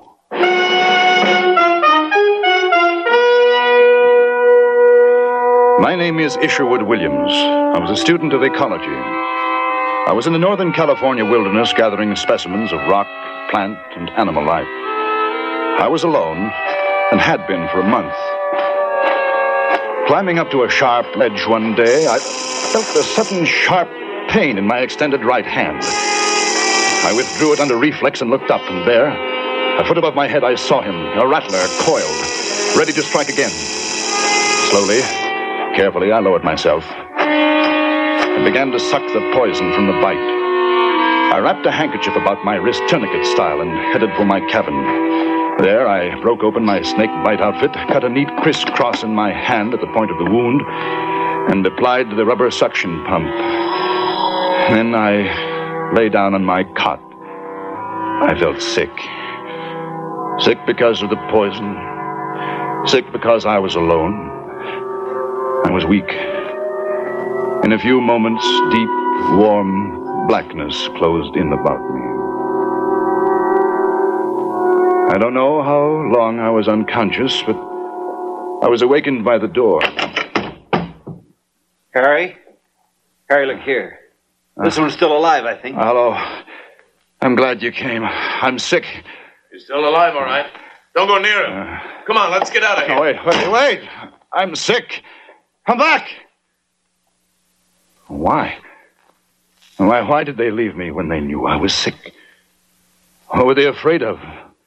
My name is Isherwood Williams. I was a student of ecology. I was in the Northern California wilderness gathering specimens of rock, plant, and animal life. I was alone and had been for a month. Climbing up to a sharp ledge one day, I felt a sudden sharp pain in my extended right hand. I withdrew it under reflex and looked up, and there, a foot above my head, I saw him, a rattler, coiled, ready to strike again. Slowly, carefully, I lowered myself and began to suck the poison from the bite. I wrapped a handkerchief about my wrist, tourniquet style, and headed for my cabin. There, I broke open my snake bite outfit, cut a neat crisscross in my hand at the point of the wound, and applied the rubber suction pump. Then I lay down on my cot. I felt sick. Sick because of the poison. Sick because I was alone. I was weak. In a few moments, deep, warm blackness closed in about me. I don't know how long I was unconscious, but I was awakened by the door. Harry? Harry, look here. This one's still alive, I think. Hello. I'm glad you came. I'm sick. He's still alive, all right. Don't go near him. Come on, let's get out of here. Oh, wait. I'm sick. Come back. Why? Why did they leave me when they knew I was sick? What were they afraid of?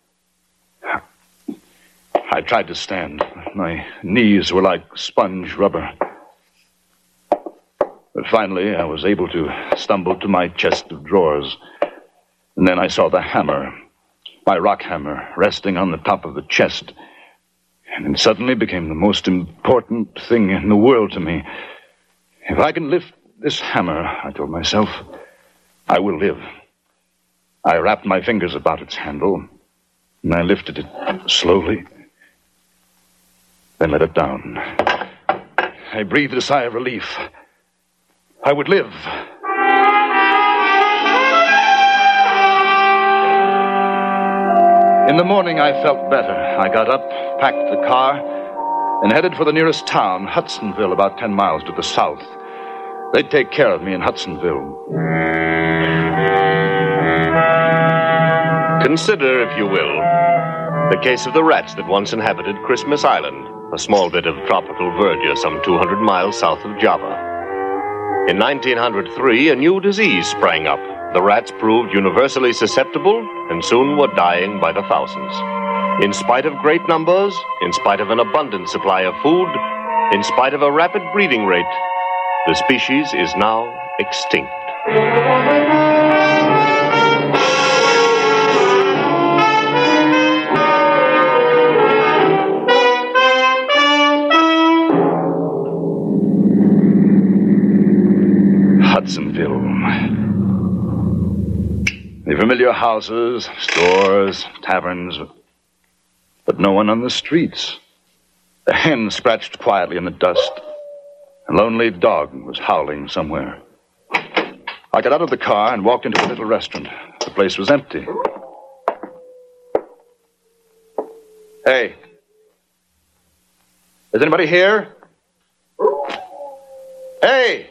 I tried to stand. My knees were like sponge rubber. But finally, I was able to stumble to my chest of drawers. And then I saw the hammer, my rock hammer, resting on the top of the chest. And it suddenly became the most important thing in the world to me. If I can lift this hammer, I told myself, I will live. I wrapped my fingers about its handle, and I lifted it slowly, then let it down. I breathed a sigh of relief. I would live. In the morning, I felt better. I got up, packed the car, and headed for the nearest town, Hudsonville, about 10 miles to the south. They'd take care of me in Hudsonville. Consider, if you will, the case of the rats that once inhabited Christmas Island, a small bit of tropical verdure some 200 miles south of Java. In 1903, a new disease sprang up. The rats proved universally susceptible and soon were dying by the thousands. In spite of great numbers, in spite of an abundant supply of food, in spite of a rapid breeding rate, the species is now extinct. Hudsonville. The familiar houses, stores, taverns, but no one on the streets. A hen scratched quietly in the dust. A lonely dog was howling somewhere. I got out of the car and walked into a little restaurant. The place was empty. Hey. Is anybody here? Hey!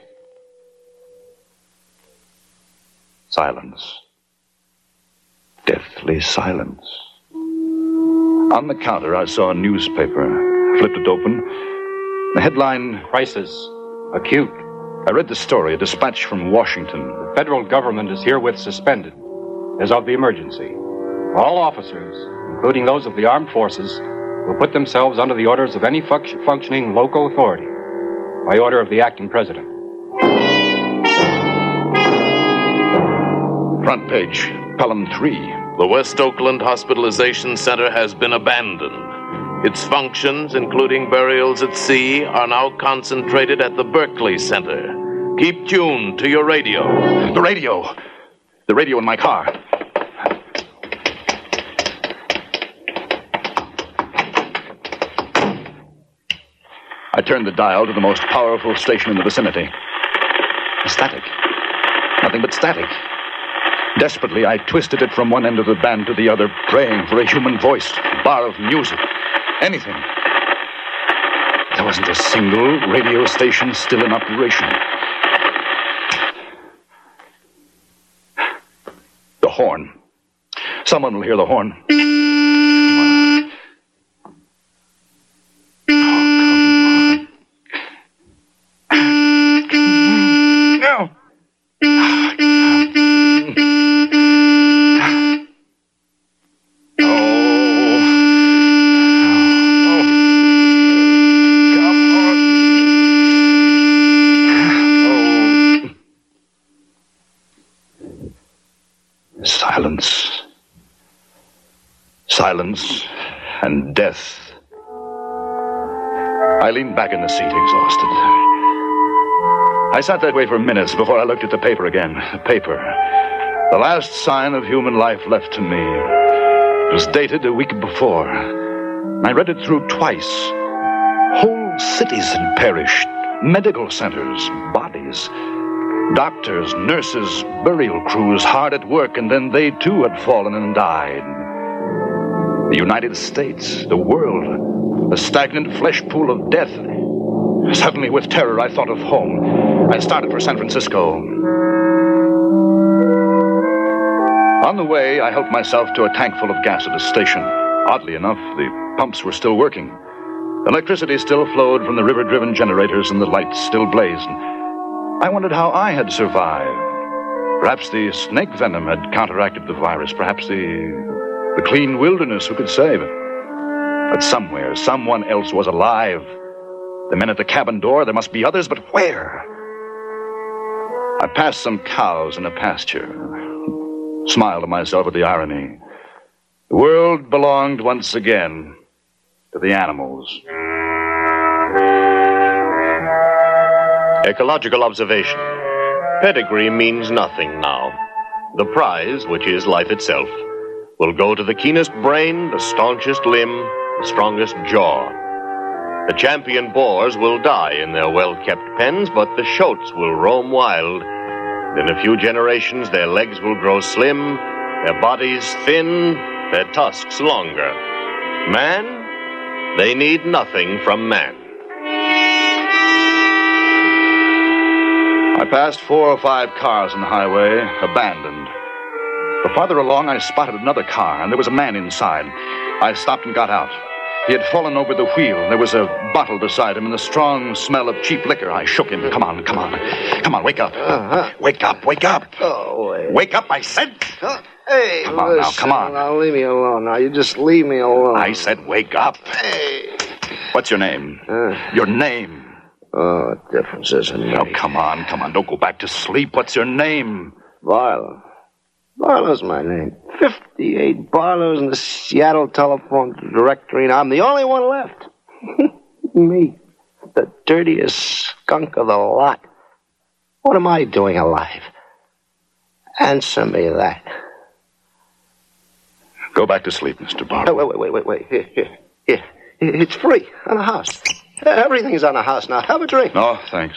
Silence. Deathly silence. On the counter, I saw a newspaper. I flipped it open. The headline, Crisis. Acute. I read the story, a dispatch from Washington. The federal government is herewith suspended as of the emergency. All officers, including those of the armed forces, will put themselves under the orders of any functioning local authority by order of the acting president. Front page, column 3. The West Oakland Hospitalization Center has been abandoned. Its functions, including burials at sea, are now concentrated at the Berkeley Center. Keep tuned to your radio. The radio. The radio in my car. I turned the dial to the most powerful station in the vicinity. Static. Nothing but static. Desperately, I twisted it from one end of the band to the other, praying for a human voice, a bar of music, anything. There wasn't a single radio station still in operation. The horn. Someone will hear the horn. Silence and death. I leaned back in the seat, exhausted. I sat that way for minutes before I looked at the paper again. The paper. The last sign of human life left to me. It was dated a week before. I read it through twice. Whole cities had perished. Medical centers, bodies. Doctors, nurses, burial crews hard at work, and then they too had fallen and died. The United States, the world, a stagnant flesh pool of death. Suddenly, with terror, I thought of home. I started for San Francisco. On the way, I helped myself to a tank full of gas at a station. Oddly enough, the pumps were still working. Electricity still flowed from the river-driven generators, and the lights still blazed. I wondered how I had survived. Perhaps the snake venom had counteracted the virus. Perhaps the clean wilderness, who could say? But somewhere, someone else was alive. The men at the cabin door, there must be others, but where? I passed some cows in a pasture. Smiled to myself at the irony. The world belonged once again to the animals. Ecological observation. Pedigree means nothing now. The prize, which is life itself, will go to the keenest brain, the staunchest limb, the strongest jaw. The champion boars will die in their well-kept pens, but the shoats will roam wild. In a few generations, their legs will grow slim, their bodies thin, their tusks longer. Man, they need nothing from man. I passed 4 or 5 cars on the highway, abandoned. But farther along, I spotted another car, and there was a man inside. I stopped and got out. He had fallen over the wheel. There was a bottle beside him and the strong smell of cheap liquor. I shook him. Come on. Come on, wake up. Wake up. Oh, wait. Wake up, I said. Hey, come on now, come on. Now, leave me alone. Now, you just leave me alone. I said wake up. Hey. What's your name? Your name. Oh, what difference is it? Now, come on. Don't go back to sleep. What's your name? Barlow. Barlow's my name. 58 Barlows in the Seattle telephone directory, and I'm the only one left. Me. The dirtiest skunk of the lot. What am I doing alive? Answer me that. Go back to sleep, Mr. Barlow. Wait. Here. It's free on the house. Everything's on the house now. Have a drink. No, thanks.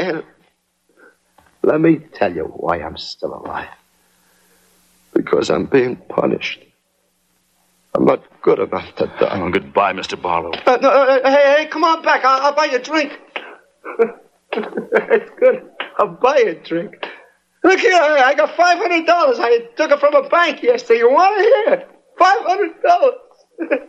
Let me tell you why I'm still alive. Because I'm being punished. I'm not good enough to die. Oh, goodbye, Mr. Barlow. Hey, come on back. I'll buy you a drink. It's good. I'll buy you a drink. Look here, I got $500. I took it from a bank yesterday. You want to hear it? $500.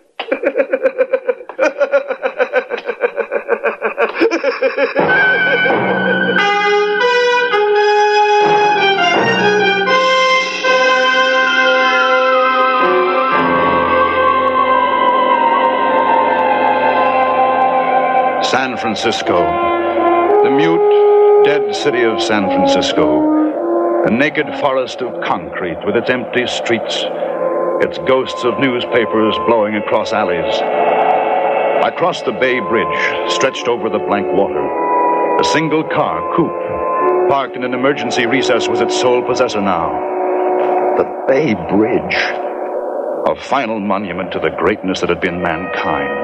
San Francisco. The mute, dead city of San Francisco. A naked forest of concrete with its empty streets, its ghosts of newspapers blowing across alleys. I crossed the Bay Bridge, stretched over the blank water. A single car, coupe, parked in an emergency recess, was its sole possessor now. The Bay Bridge, a final monument to the greatness that had been mankind.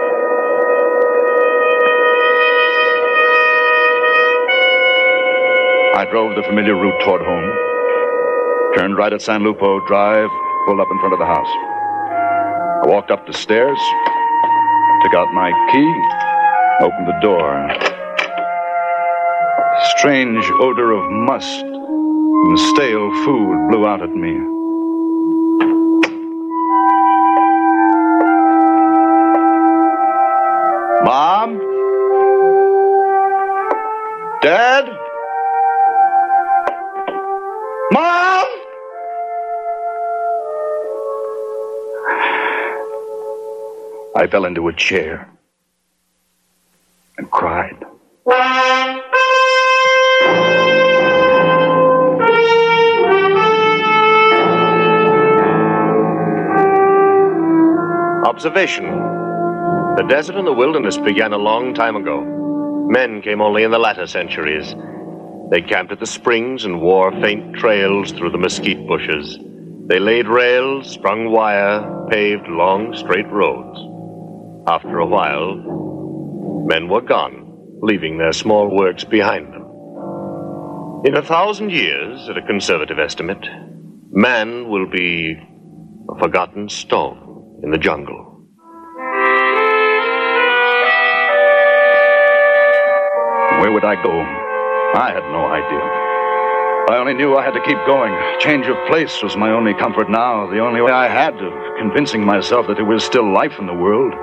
I drove the familiar route toward home, turned right at San Lupo Drive, pulled up in front of the house. I walked up the stairs, took out my key, opened the door. Strange odor of must and stale food blew out at me. Mom? Dad? Mom? I fell into a chair and cried. Observation. The desert and the wilderness began a long time ago. Men came only in the latter centuries. They camped at the springs and wore faint trails through the mesquite bushes. They laid rails, strung wire, paved long, straight roads. After a while, men were gone, leaving their small works behind them. In 1,000 years, at a conservative estimate, man will be a forgotten stone in the jungle. Where would I go? I had no idea. I only knew I had to keep going. Change of place was my only comfort now, the only way I had of convincing myself that there was still life in the world.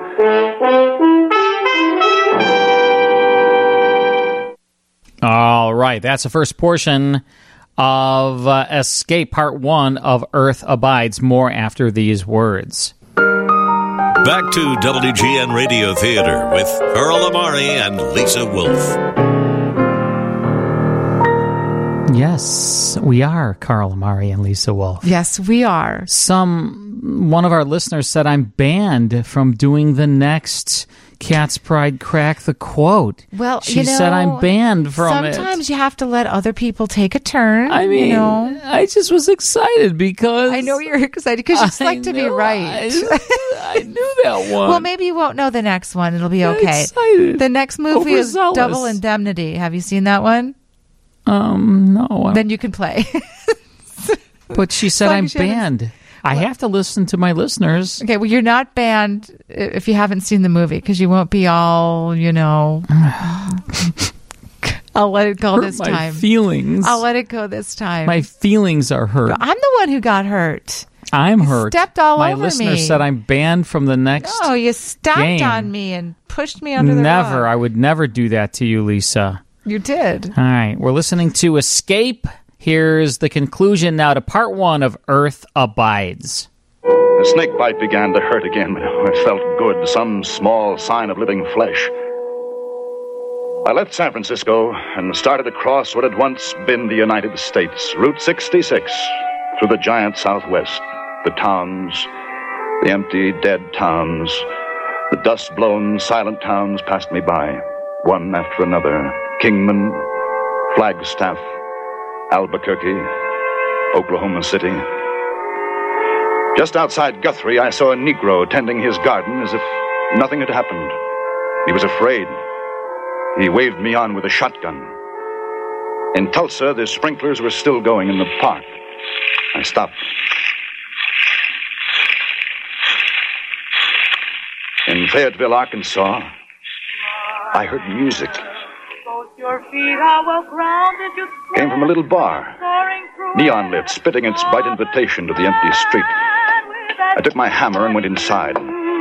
All right, that's the first portion of Escape, Part 1 of Earth Abides. More after these words. Back to WGN Radio Theater with Earl Amari and Lisa Wolf. Yes, we are Carl Amari and Lisa Wolf. Yes, we are. One of our listeners said I'm banned from doing the next Cat's Pride Crack the Quote. Well, she said I'm banned from it. Sometimes you have to let other people take a turn. I mean, I just was excited because... I know you're excited because you just like to be right. I knew that one. Well, maybe you won't know the next one. It'll be okay. Excited. The next movie is Double Indemnity. Have you seen that one? No. Then you can play. But she said I'm banned. I have to listen to my listeners. Okay, well, you're not banned if you haven't seen the movie because you won't be all, I'll let it go this time. My feelings. I'll let it go this time. My feelings are hurt. I'm the one who got hurt. I'm hurt. Stepped all my over me. My listener said I'm banned from the next No, you stomped on me and pushed me under the rug. Never. I would never do that to you, Lisa. You did. All right. We're listening to Escape. Here's the conclusion now to Part 1 of Earth Abides. The snake bite began to hurt again. It felt good, some small sign of living flesh. I left San Francisco and started across what had once been the United States, Route 66, through the giant Southwest. The towns, the empty, dead towns, the dust-blown, silent towns passed me by, one after another. Kingman, Flagstaff, Albuquerque, Oklahoma City. Just outside Guthrie, I saw a Negro tending his garden as if nothing had happened. He was afraid. He waved me on with a shotgun. In Tulsa, the sprinklers were still going in the park. I stopped. In Fayetteville, Arkansas, I heard music. Came from a little bar, neon lit, spitting its bright invitation to the empty street. I took my hammer and went inside.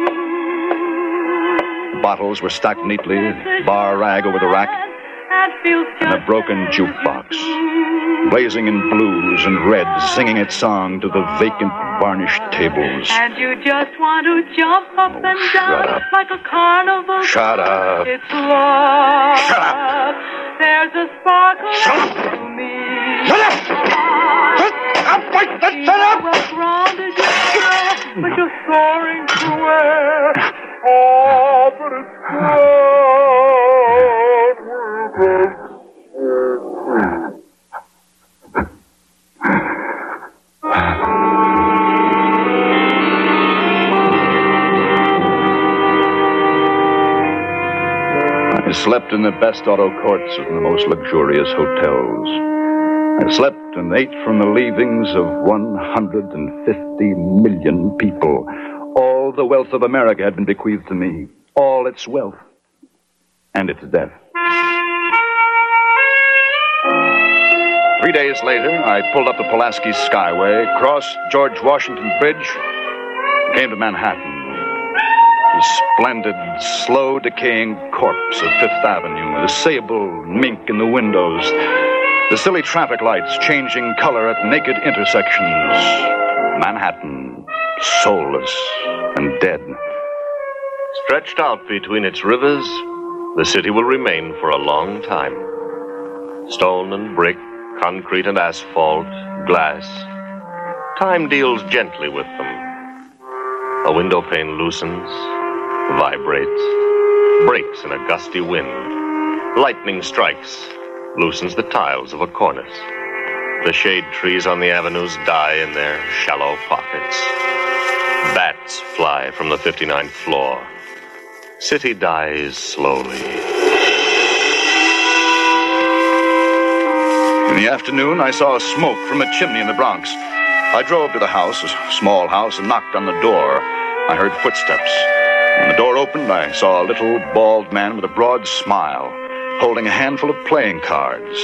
Bottles were stacked neatly, bar rag over the rack, and a broken jukebox. blazing in blues and reds, singing its song to the vacant, varnished tables. And you just want to jump up and down like a carnival. Shut up. It's love. Shut up. There's a sparkle to me. Shut up! Shut up! Shut up! Grounded you are, but you're soaring to air. Oh, but it's I slept in the best auto courts of the most luxurious hotels. I slept and ate from the leavings of 150 million people. All the wealth of America had been bequeathed to me. All its wealth. And its death. 3 days later, I pulled up the Pulaski Skyway, crossed George Washington Bridge, and came to Manhattan. The splendid, slow-decaying corpse of Fifth Avenue, the sable mink in the windows, the silly traffic lights changing color at naked intersections. Manhattan, soulless and dead. Stretched out between its rivers, the city will remain for a long time. Stone and brick, concrete and asphalt, glass. Time deals gently with them. A window pane loosens, vibrates, breaks in a gusty wind. Lightning strikes, loosens the tiles of a cornice. The shade trees on the avenues die in their shallow pockets. Bats fly from the 59th floor. City dies slowly. In the afternoon, I saw smoke from a chimney in the Bronx. I drove to the house, a small house, and knocked on the door. I heard footsteps. When the door opened, I saw a little bald man with a broad smile, holding a handful of playing cards.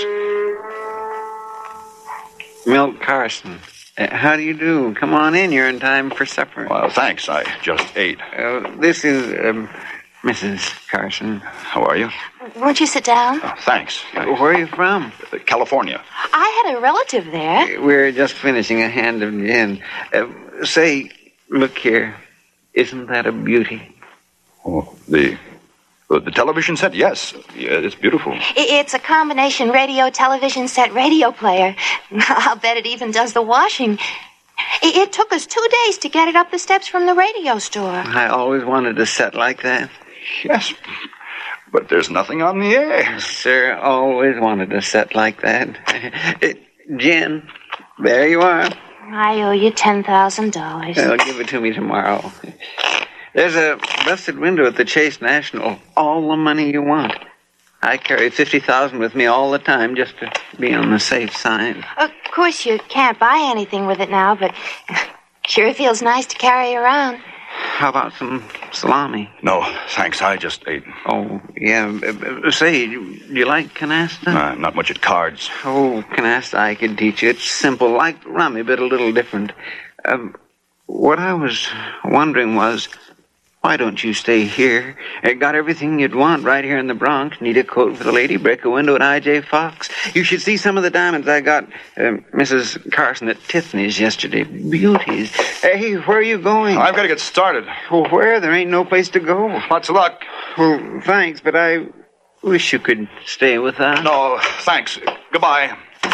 Milt Carson. How do you do? Come on in. You're in time for supper. Well, thanks. I just ate. This is Mrs. Carson. How are you? Won't you sit down? Oh, thanks. Where are you from? California. I had a relative there. We're just finishing a hand of gin. Say, look here. Isn't that a beauty? Oh, the television set? Yes. Yeah, it's beautiful. It's a combination radio, television set, radio player. I'll bet it even does the washing. It took us 2 days to get it up the steps from the radio store. I always wanted a set like that. Yes, but there's nothing on the air. Sir, always wanted a set like that. Jen, there you are. I owe you $10,000. Well, give it to me tomorrow. There's a busted window at the Chase National. All the money you want. I carry $50,000 with me all the time just to be on the safe side. Of course, you can't buy anything with it now, but sure feels nice to carry around. How about some salami? No, thanks. I just ate. Oh, yeah. Say, do you like canasta? Not much at cards. Oh, canasta I could teach you. It's simple, like rummy, but a little different. What I was wondering was, why don't you stay here? Got everything you'd want right here in the Bronx. Need a coat for the lady, break a window at I.J. Fox. You should see some of the diamonds I got Mrs. Carson at Tiffany's yesterday. Beauties. Hey, where are you going? I've got to get started. Well, where? There ain't no place to go. Lots of luck. Well, thanks, but I wish you could stay with us. No, thanks. Goodbye.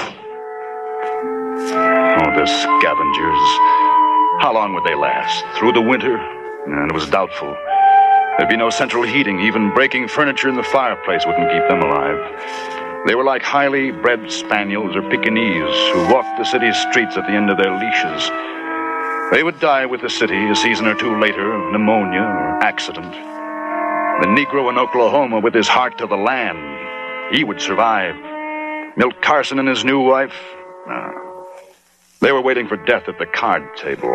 Oh, the scavengers. How long would they last? Through the winter? And it was doubtful. There'd be no central heating. Even breaking furniture in the fireplace wouldn't keep them alive. They were like highly bred spaniels or Pekingese who walked the city's streets at the end of their leashes. They would die with the city a season or two later of pneumonia or accident. The Negro in Oklahoma with his heart to the land, he would survive. Milt Carson and his new wife, they were waiting for death at the card table.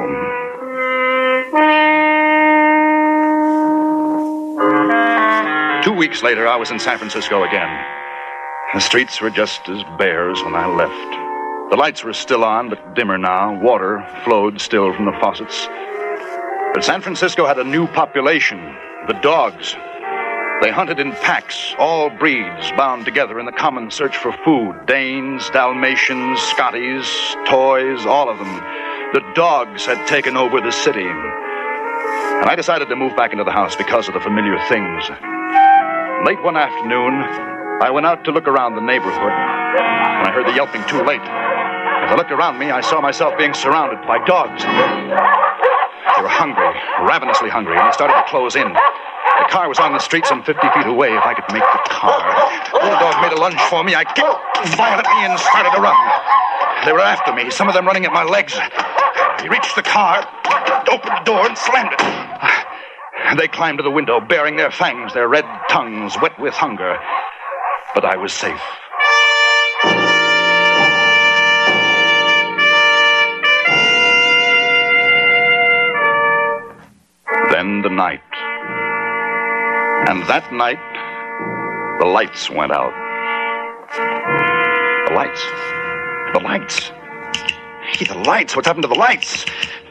2 weeks later, I was in San Francisco again. The streets were just as bare as when I left. The lights were still on, but dimmer now. Water flowed still from the faucets. But San Francisco had a new population, the dogs. They hunted in packs, all breeds bound together in the common search for food. Danes, Dalmatians, Scotties, toys, all of them. The dogs had taken over the city. And I decided to move back into the house because of the familiar things. Late one afternoon, I went out to look around the neighborhood, and I heard the yelping too late. As I looked around me, I saw myself being surrounded by dogs. They were hungry, ravenously hungry, and they started to close in. The car was on the street some 50 feet away. If I could make the car. The bulldog made a lunge for me. I kicked violently and started to run. They were after me, some of them running at my legs. He reached the car, opened the door, and slammed it. They climbed to the window, baring their fangs, their red tongues wet with hunger. But I was safe. Then the night. And that night, the lights went out. The lights. The lights. Hey, the lights. What's happened to the lights?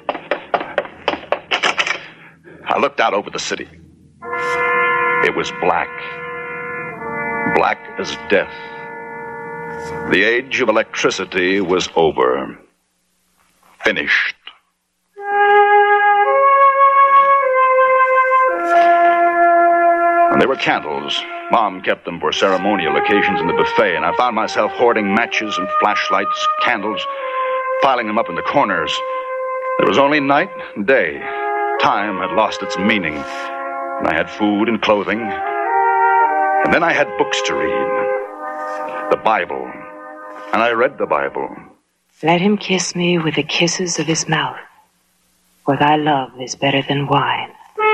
I looked out over the city. It was black. Black as death. The age of electricity was over. Finished. And there were candles. Mom kept them for ceremonial occasions in the buffet, and I found myself hoarding matches and flashlights, candles, piling them up in the corners. There was only night and day. Time had lost its meaning, and I had food and clothing. And then I had books to read. The Bible. And I read the Bible. Let him kiss me with the kisses of his mouth, for thy love is better than wine.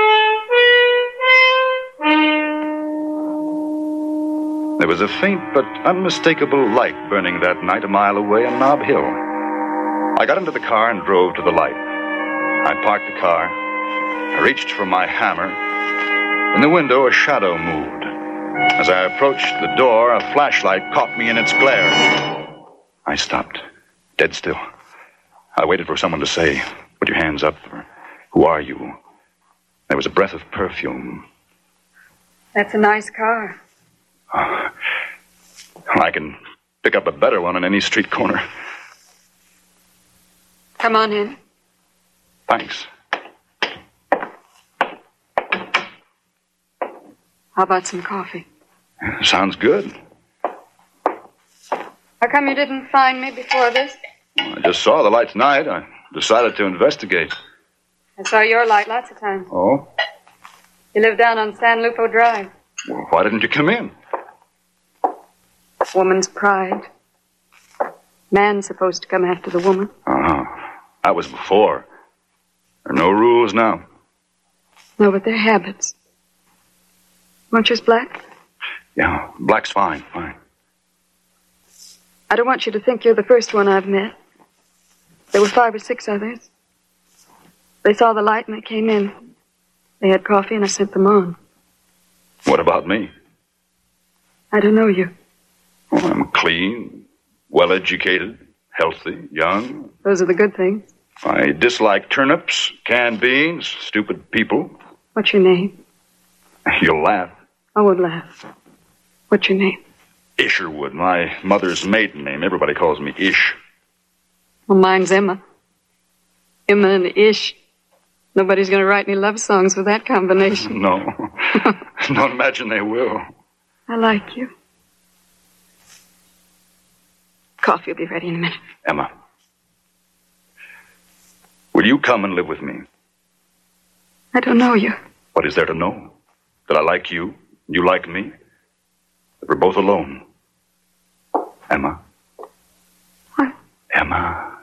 There was a faint but unmistakable light burning that night a mile away on Nob Hill. I got into the car and drove to the light. I parked the car. I reached for my hammer. In the window, a shadow moved. As I approached the door, a flashlight caught me in its glare. I stopped, dead still. I waited for someone to say, "Put your hands up," or "Who are you?" There was a breath of perfume. That's a nice car. I can pick up a better one on any street corner. Come on in. Thanks. How about some coffee? Sounds good. How come you didn't find me before this? I just saw the light tonight. I decided to investigate. I saw your light lots of times. Oh? You live down on San Lupo Drive. Well, why didn't you come in? Woman's pride. Man's supposed to come after the woman. Oh, that was before. There are no rules now. No, but they're habits. Want yours black? Yeah, black's fine, fine. I don't want you to think you're the first one I've met. There were 5 or 6 others. They saw the light and they came in. They had coffee and I sent them on. What about me? I don't know you. Well, I'm clean, well-educated, healthy, young. Those are the good things. I dislike turnips, canned beans, stupid people. What's your name? You'll laugh. I won't laugh. What's your name? Isherwood, my mother's maiden name. Everybody calls me Ish. Well, mine's Emma. Emma and Ish. Nobody's going to write any love songs with that combination. No. Don't imagine they will. I like you. Coffee will be ready in a minute. Emma, will you come and live with me? I don't know you. What is there to know? That I like you, you like me? That we're both alone? Emma? What? Emma?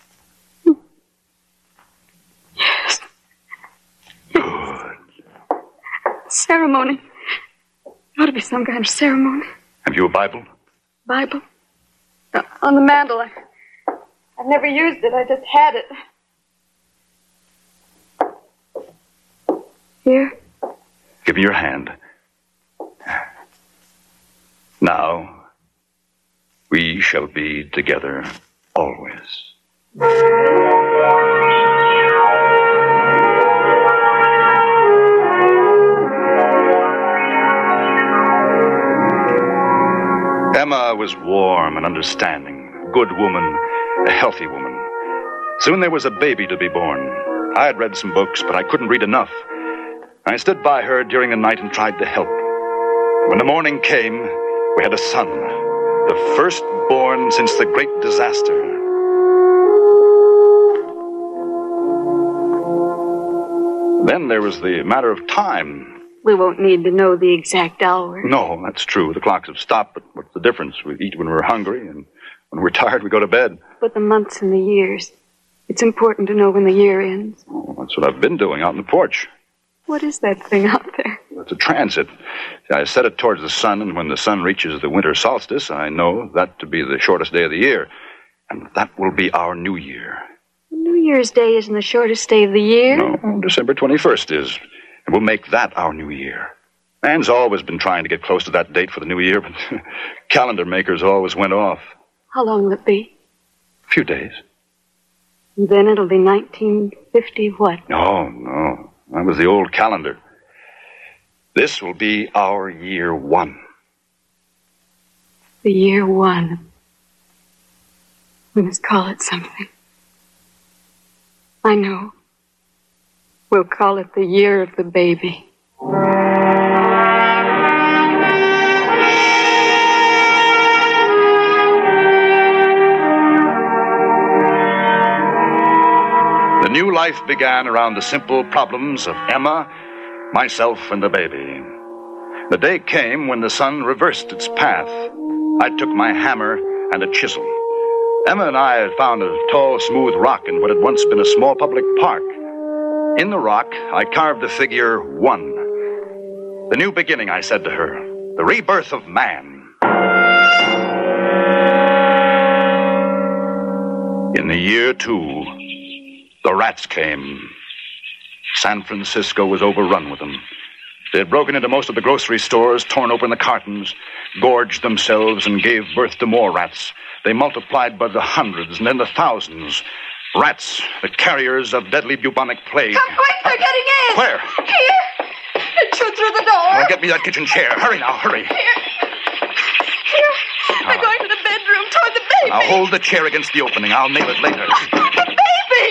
Yes. Good. Ceremony. There ought to be some kind of ceremony. Have you a Bible? Bible? On the mantle. I've never used it. I just had it. Here. Give me your hand. Now, we shall be together always. warm and understanding, a good woman, a healthy woman. Soon there was a baby to be born. I had read some books, but I couldn't read enough. I stood by her during the night and tried to help. When the morning came, we had a son, the first born since the great disaster. Then there was the matter of time. We won't need to know the exact hour. No, that's true. The clocks have stopped, but what's the difference? We eat when we're hungry, and when we're tired, we go to bed. But the months and the years. It's important to know when the year ends. Oh, that's what I've been doing out on the porch. What is that thing out there? It's a transit. I set it towards the sun, and when the sun reaches the winter solstice, I know that to be the shortest day of the year. And that will be our New Year. New Year's Day isn't the shortest day of the year. No, December 21st is. And we'll make that our New Year. Man's always been trying to get close to that date for the New Year, but calendar makers always went off. How long will it be? A few days. And then it'll be 1950 what? No. That was the old calendar. This will be our year one. The year one. We must call it something. I know. We'll call it the year of the baby. The new life began around the simple problems of Emma, myself, and the baby. The day came when the sun reversed its path. I took my hammer and a chisel. Emma and I had found a tall, smooth rock in what had once been a small public park. In the rock, I carved the figure 1. The new beginning, I said to her. The rebirth of man. In the year 2, the rats came. San Francisco was overrun with them. They had broken into most of the grocery stores, torn open the cartons, gorged themselves, and gave birth to more rats. They multiplied by the hundreds and then the thousands. Rats, the carriers of deadly bubonic plague. Come quick, they're getting in. Where? Here. And shoot through the door. Oh, get me that kitchen chair. Hurry now, hurry. Here. They're going to the bedroom toward the baby. Now hold the chair against the opening. I'll nail it later. The baby!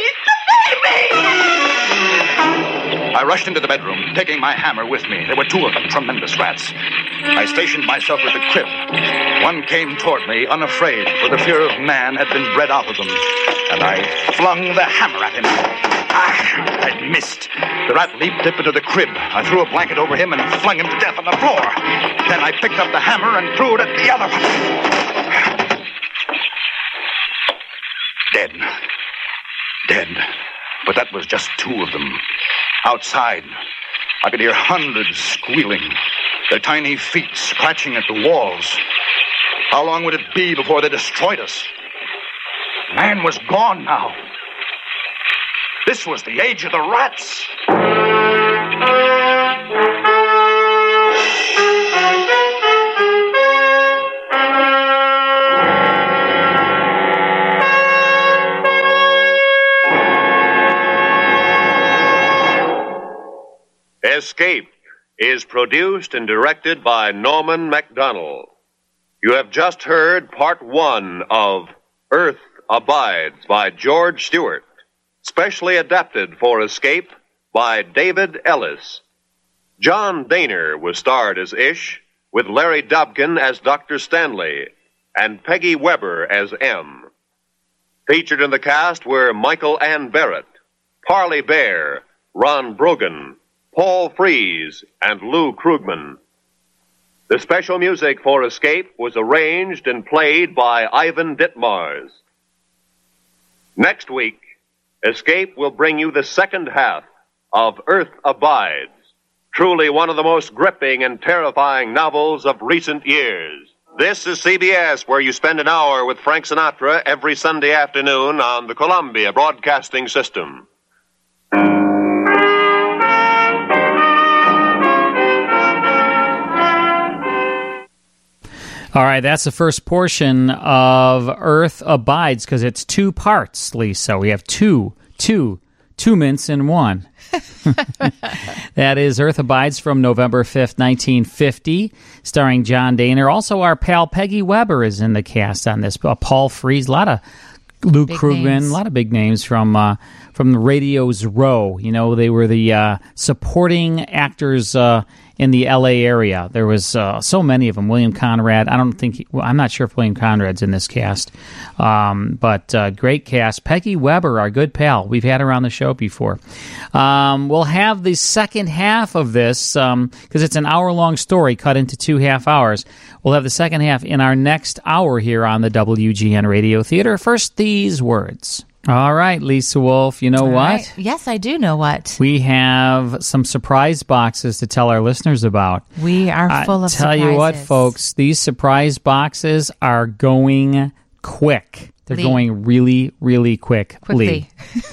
I rushed into the bedroom, taking my hammer with me. There were 2 of them, tremendous rats. I stationed myself at the crib. One came toward me, unafraid, for the fear of man had been bred out of them. And I flung the hammer at him. I missed. The rat leaped up into the crib. I threw a blanket over him and flung him to death on the floor. Then I picked up the hammer and threw it at the other one. Dead. But that was just 2 of them. Outside, I could hear hundreds squealing, their tiny feet scratching at the walls. How long would it be before they destroyed us? Man was gone now. This was the age of the rats. Escape is produced and directed by Norman Macdonnell. You have just heard part 1 of Earth Abides by George Stewart, specially adapted for Escape by David Ellis. John Daner was starred as Ish, with Larry Dobkin as Dr. Stanley, and Peggy Weber as M. Featured in the cast were Michael Ann Barrett, Parley Bear, Ron Brogan, Paul Frees, and Lou Krugman. The special music for Escape was arranged and played by Ivan Ditmars. Next week, Escape will bring you the second half of Earth Abides, truly one of the most gripping and terrifying novels of recent years. This is CBS, where you spend an hour with Frank Sinatra every Sunday afternoon on the Columbia Broadcasting System. All right, that's the first portion of Earth Abides, because it's 2 parts, Lisa. We have two mints in one. That That is Earth Abides from November 5th, 1950, starring John Dehner. Also, our pal Peggy Weber is in the cast on this. Paul Frees, a lot of Luke Krugman, a lot of big names from the radio's Row. You know, they were the supporting actors in the L.A. area. There was so many of them. William Conrad. I'm not sure if William Conrad's in this cast, but great cast. Peggy Weber, our good pal. We've had her on the show before. We'll have the second half of this because it's an hour-long story cut into 2 half hours. We'll have the second half in our next hour here on the WGN Radio Theater. First, these words. All right, Lisa Wolf, you know what? Right. Yes, I do know what. We have some surprise boxes to tell our listeners about. We are full of surprises. Tell you what, folks, these surprise boxes are going quick. They're going really, really quickly.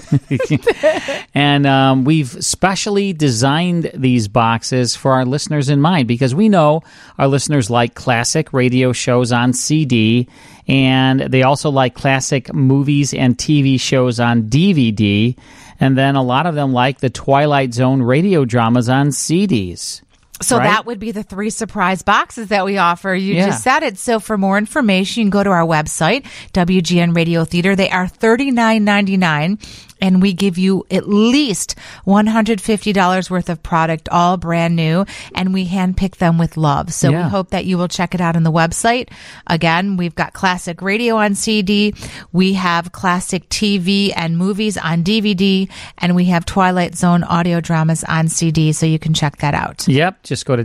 And we've specially designed these boxes for our listeners in mind because we know our listeners like classic radio shows on CD, and they also like classic movies and TV shows on DVD, and then a lot of them like the Twilight Zone radio dramas on CDs. So that would be the 3 surprise boxes that we offer. You just said it. So for more information, you can go to our website, WGN Radio Theater. They are $39.99, and we give you at least $150 worth of product, all brand new, and we handpick them with love. So we hope that you will check it out on the website. Again, we've got classic radio on CD, we have classic TV and movies on DVD, and we have Twilight Zone audio dramas on CD, so you can check that out. Yep, just go to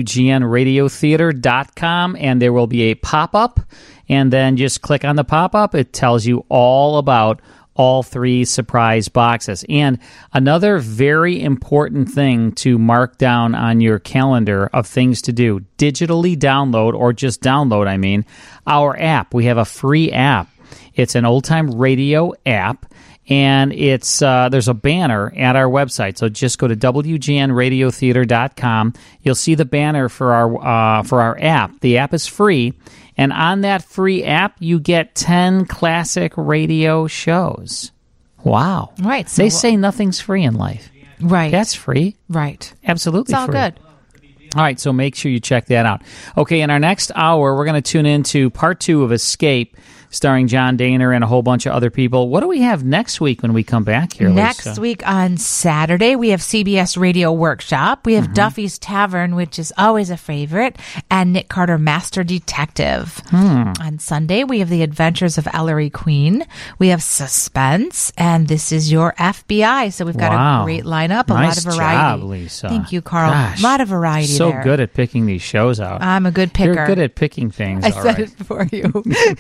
WGNradiotheater.com, and there will be a pop-up, and then just click on the pop-up. It tells you all about all 3 surprise boxes. And another very important thing to mark down on your calendar of things to do, digitally download, or just download, our app. We have a free app. It's an old-time radio app, and it's there's a banner at our website. So just go to WGNradiotheater.com. You'll see the banner for our app. The app is free. And on that free app, you get 10 classic radio shows. Wow. Right. So they say nothing's free in life. Right. That's free. Right. Absolutely free. It's all good. All right, so make sure you check that out. Okay, in our next hour, we're going to tune into part 2 of Escape, starring John Dehner and a whole bunch of other people. What do we have next week when we come back here, Lisa? Next week on Saturday, we have CBS Radio Workshop. We have Duffy's Tavern, which is always a favorite, and Nick Carter, Master Detective. On Sunday, we have The Adventures of Ellery Queen. We have Suspense, and This Is Your FBI. So we've got a great lineup, a lot of variety. Nice job, Lisa. Thank you, Carl. Gosh, a lot of variety so there. good at picking these shows out. I'm a good picker. You're good at picking things. I said it for you.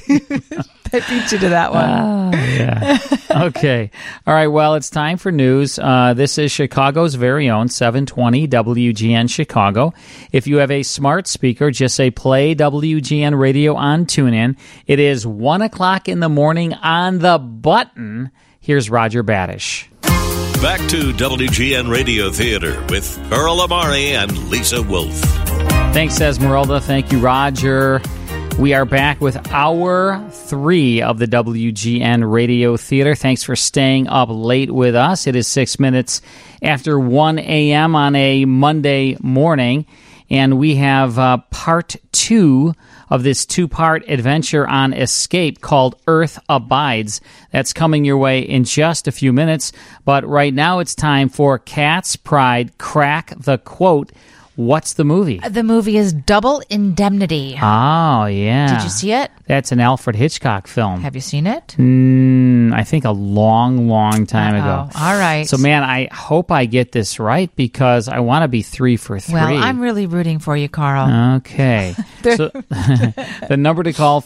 I beat you to that one. Yeah. Okay. All right. Well, it's time for news. This is Chicago's very own 720 WGN Chicago. If you have a smart speaker, just say play WGN Radio on TuneIn. It is 1 o'clock in the morning on the button. Here's Roger Badish. Back to WGN Radio Theater with Earl Amari and Lisa Wolf. Thanks, Esmeralda. Thank you, Roger. We are back with hour 3 of the WGN Radio Theater. Thanks for staying up late with us. It is 6 minutes after 1 a.m. on a Monday morning, and we have part 2 of this 2-part adventure on Escape called Earth Abides. That's coming your way in just a few minutes, but right now it's time for Cat's Pride Crack the Quote. What's the movie? The movie is Double Indemnity. Oh, yeah. Did you see it? That's an Alfred Hitchcock film. Have you seen it? I think a long, long time ago. All right. So, man, I hope I get this right because I want to be 3 for 3. Well, I'm really rooting for you, Carl. Okay. So, the number to call,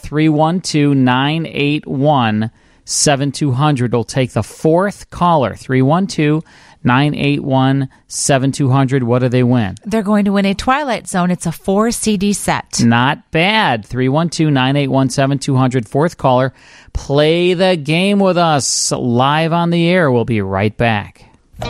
312-981-7200. We'll take the 4th caller, 312-981-7200. What do they win? They're going to win a Twilight Zone. It's a 4 CD set. Not bad. 312-981-7200. 4th caller. Play the game with us live on the air. We'll be right back.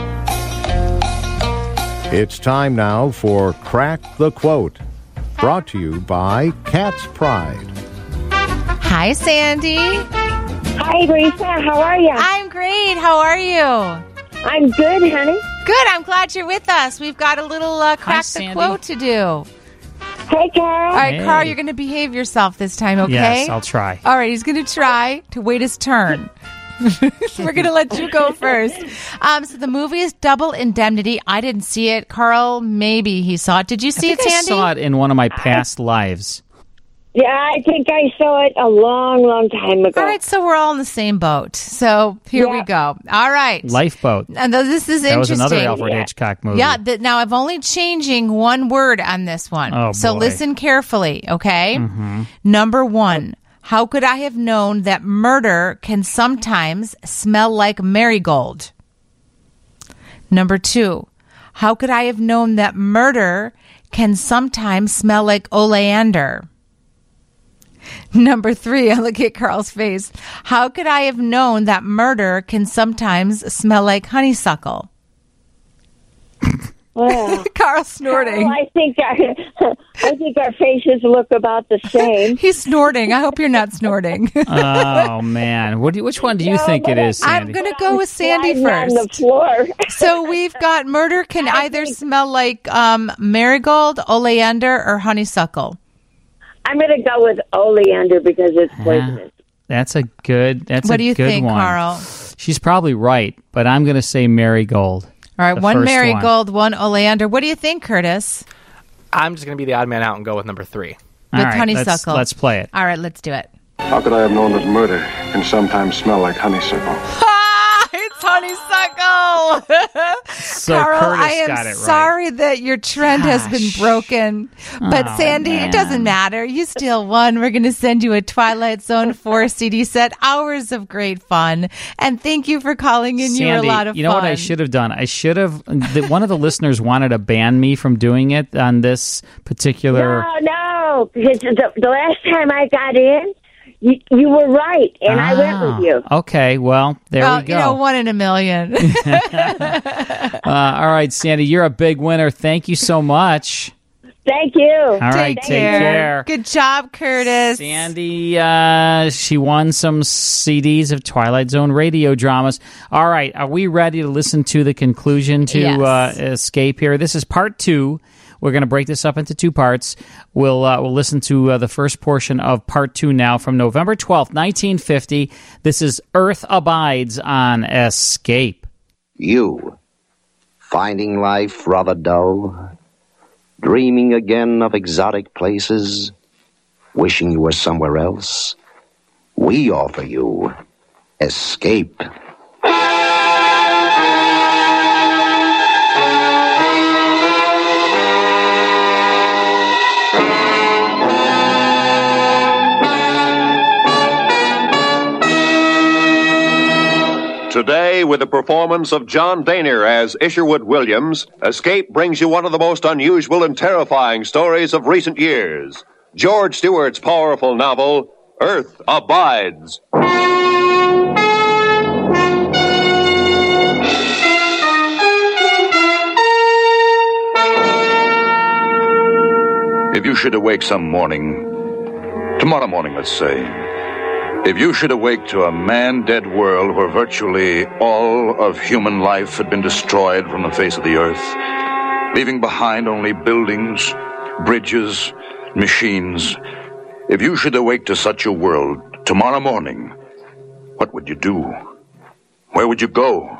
It's time now for Crack the Quote. Brought to you by Cat's Pride. Hi, Sandy. Hi, Lisa. How are you? I'm great. How are you? I'm good, honey. Good. I'm glad you're with us. We've got a little crack the quote to do. Hey, Carl. All right, Hey. Carl, you're going to behave yourself this time, okay? Yes, I'll try. All right, he's going to try to wait his turn. We're going to let you go first. So the movie is Double Indemnity. I didn't see it. Carl, maybe he saw it. Did you see it, Sandy? I saw it in one of my past lives. Yeah, I think I saw it a long, long time ago. All right, so we're all in the same boat. So here we go. All right. Lifeboat. And this is that interesting. was another Alfred Hitchcock movie. Yeah, now I'm only changing one word on this one. Oh, so boy. listen carefully, okay? Mm-hmm. Number 1. How could I have known that murder can sometimes smell like marigold? Number 2. How could I have known that murder can sometimes smell like oleander? Number 3, I look at Carl's face. How could I have known that murder can sometimes smell like honeysuckle? Well, Carl snorting. Carl, I think our faces look about the same. He's snorting. I hope you're not snorting. Oh, man. Which one do you think it is, Sandy? I'm going to go with Sandy Sliding first. on the floor. So we've got murder can either smell like marigold, oleander, or honeysuckle. I'm going to go with oleander because it's poisonous. That's a good What do you think, one. Carl? She's probably right, but I'm going to say marigold. All right, The one first marigold, one oleander. What do you think, Curtis? I'm just going to be the odd man out and go with number 3. All right, honeysuckle. Let's play it. All right, let's do it. How could I have known that murder can sometimes smell like honeysuckle? It's honeysuckle. So Carl, Curtis I am got it right. sorry that your trend has been broken. But Oh, Sandy, man. it doesn't matter. You still won. We're going to send you a Twilight Zone 4 CD set. Hours of great fun. And thank you for calling in. Sandy, You were a lot of fun. you know what I should have done? I should have. One of the listeners wanted to ban me from doing it on this particular. No, because the last time I got in, you were right, and I went with you. Okay, well, there we go. You know, 1 in a million. All right, Sandy, you're a big winner. Thank you so much. Thank you. All right, take care. Good job, Curtis. Sandy, she won some CDs of Twilight Zone radio dramas. All right, are we ready to listen to the conclusion to Yes. Escape here? This is part 2. We're going to break this up into 2 parts. We'll listen to the first portion of part 2 now from November 12th, 1950. This is Earth Abides on Escape. You, finding life rather dull, dreaming again of exotic places, wishing you were somewhere else, we offer you Escape. Today, with the performance of John Daner as Isherwood Williams, Escape brings you one of the most unusual and terrifying stories of recent years. George Stewart's powerful novel, Earth Abides. If you should awake some morning, tomorrow morning, let's say, if you should awake to a man-dead world where virtually all of human life had been destroyed from the face of the earth, leaving behind only buildings, bridges, machines, if you should awake to such a world tomorrow morning, what would you do? Where would you go?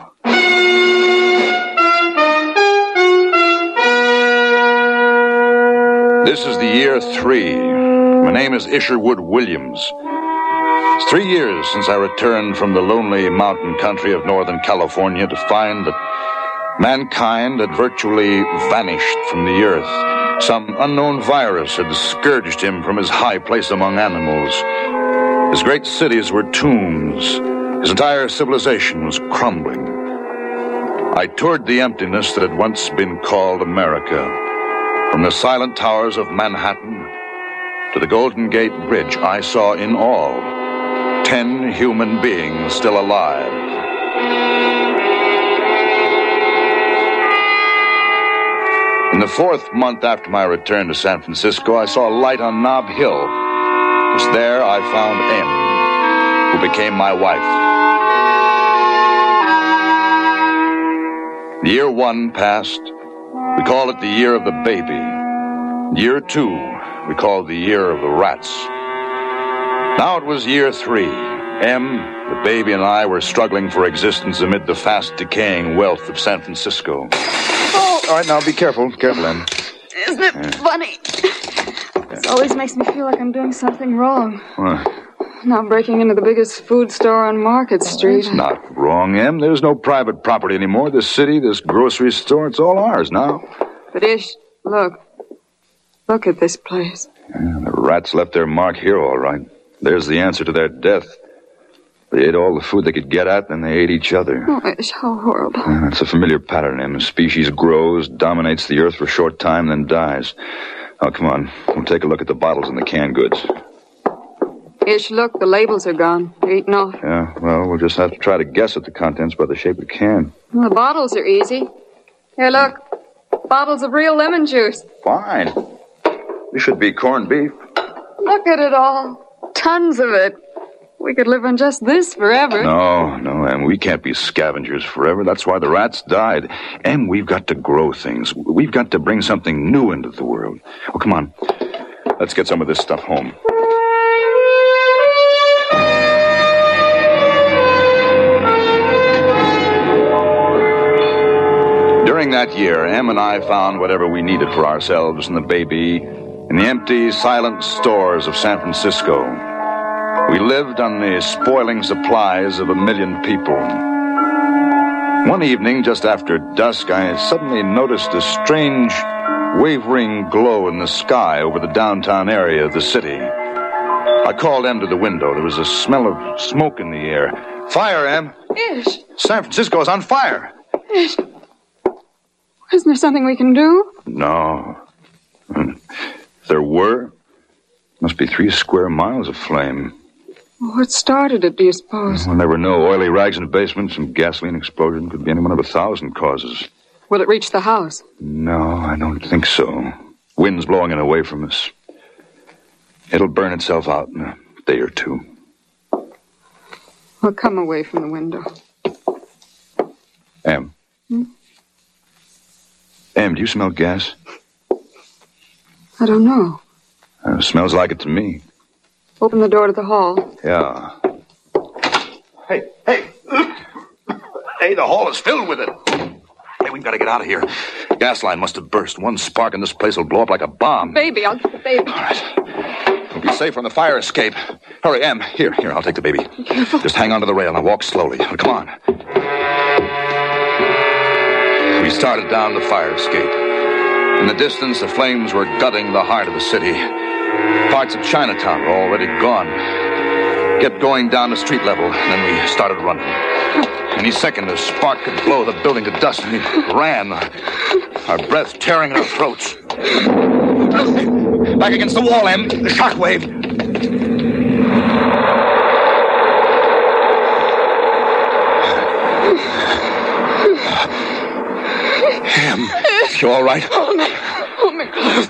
This is the year 3. My name is Isherwood Williams. It's 3 years since I returned from the lonely mountain country of Northern California to find that mankind had virtually vanished from the earth. Some unknown virus had scourged him from his high place among animals. His great cities were tombs. His entire civilization was crumbling. I toured the emptiness that had once been called America. From the silent towers of Manhattan to the Golden Gate Bridge, I saw in all 10 human beings still alive. In the 4th month after my return to San Francisco, I saw a light on Nob Hill. It was there I found Em, who became my wife. Year 1 passed. We called it the year of the baby. Year 2, we called the year of the rats. Now it was year 3. Em, the baby, and I were struggling for existence amid the fast decaying wealth of San Francisco. Oh. All right, now be careful. Careful, Em. Isn't it funny? This always makes me feel like I'm doing something wrong. What? Now I'm breaking into the biggest food store on Market Street. It's not wrong, Em. There's no private property anymore. This city, this grocery store, it's all ours now. But Ish, look. Look at this place. Yeah, the rats left their mark here, all right. There's the answer to their death. They ate all the food they could get at, then they ate each other. Oh, Ish, how horrible. Yeah, that's a familiar pattern, Em. A species grows, dominates the earth for a short time, then dies. Oh, come on. We'll take a look at the bottles and the canned goods. Ish, look, the labels are gone. They're eaten off. Yeah, well, we'll just have to try to guess at the contents by the shape of the can. Well, the bottles are easy. Here, look. Bottles of real lemon juice. Fine. This should be corned beef. Look at it all. Tons of it. We could live on just this forever. No, Em, we can't be scavengers forever. That's why the rats died. Em, we've got to grow things. We've got to bring something new into the world. Oh, come on. Let's get some of this stuff home. During that year, Em and I found whatever we needed for ourselves and the baby in the empty, silent stores of San Francisco. We lived on the spoiling supplies of 1 million people. One evening, just after dusk, I suddenly noticed a strange, wavering glow in the sky over the downtown area of the city. I called Em to the window. There was a smell of smoke in the air. Fire, Em! Ish! San Francisco is on fire! Ish! Isn't there something we can do? No. If there were, must be 3 square miles of flame. What started it, do you suppose? Well, there were no oily rags in the basement. Some gasoline explosion could be any one of 1,000 causes. Will it reach the house? No, I don't think so. Wind's blowing it away from us. It'll burn itself out in a day or 2. Well, come away from the window. Em. Em, do you smell gas? I don't know. It smells like it to me. Open the door to the hall. Yeah. Hey! Hey, the hall is filled with it. Hey, we've got to get out of here. Gas line must have burst. One spark and this place will blow up like a bomb. Baby, I'll get the baby. All right. We'll be safe from the fire escape. Hurry, Em. Here, I'll take the baby. Careful. Just hang on to the rail and I'll walk slowly. Oh, come on. We started down the fire escape. In the distance, the flames were gutting the heart of the city. Parts of Chinatown were already gone. Kept going down to street level, and then we started running. Any second, a spark could blow the building to dust, and we ran, our breath tearing in our throats. Back against the wall, Em. The shockwave. Em, you all right? Hold me close.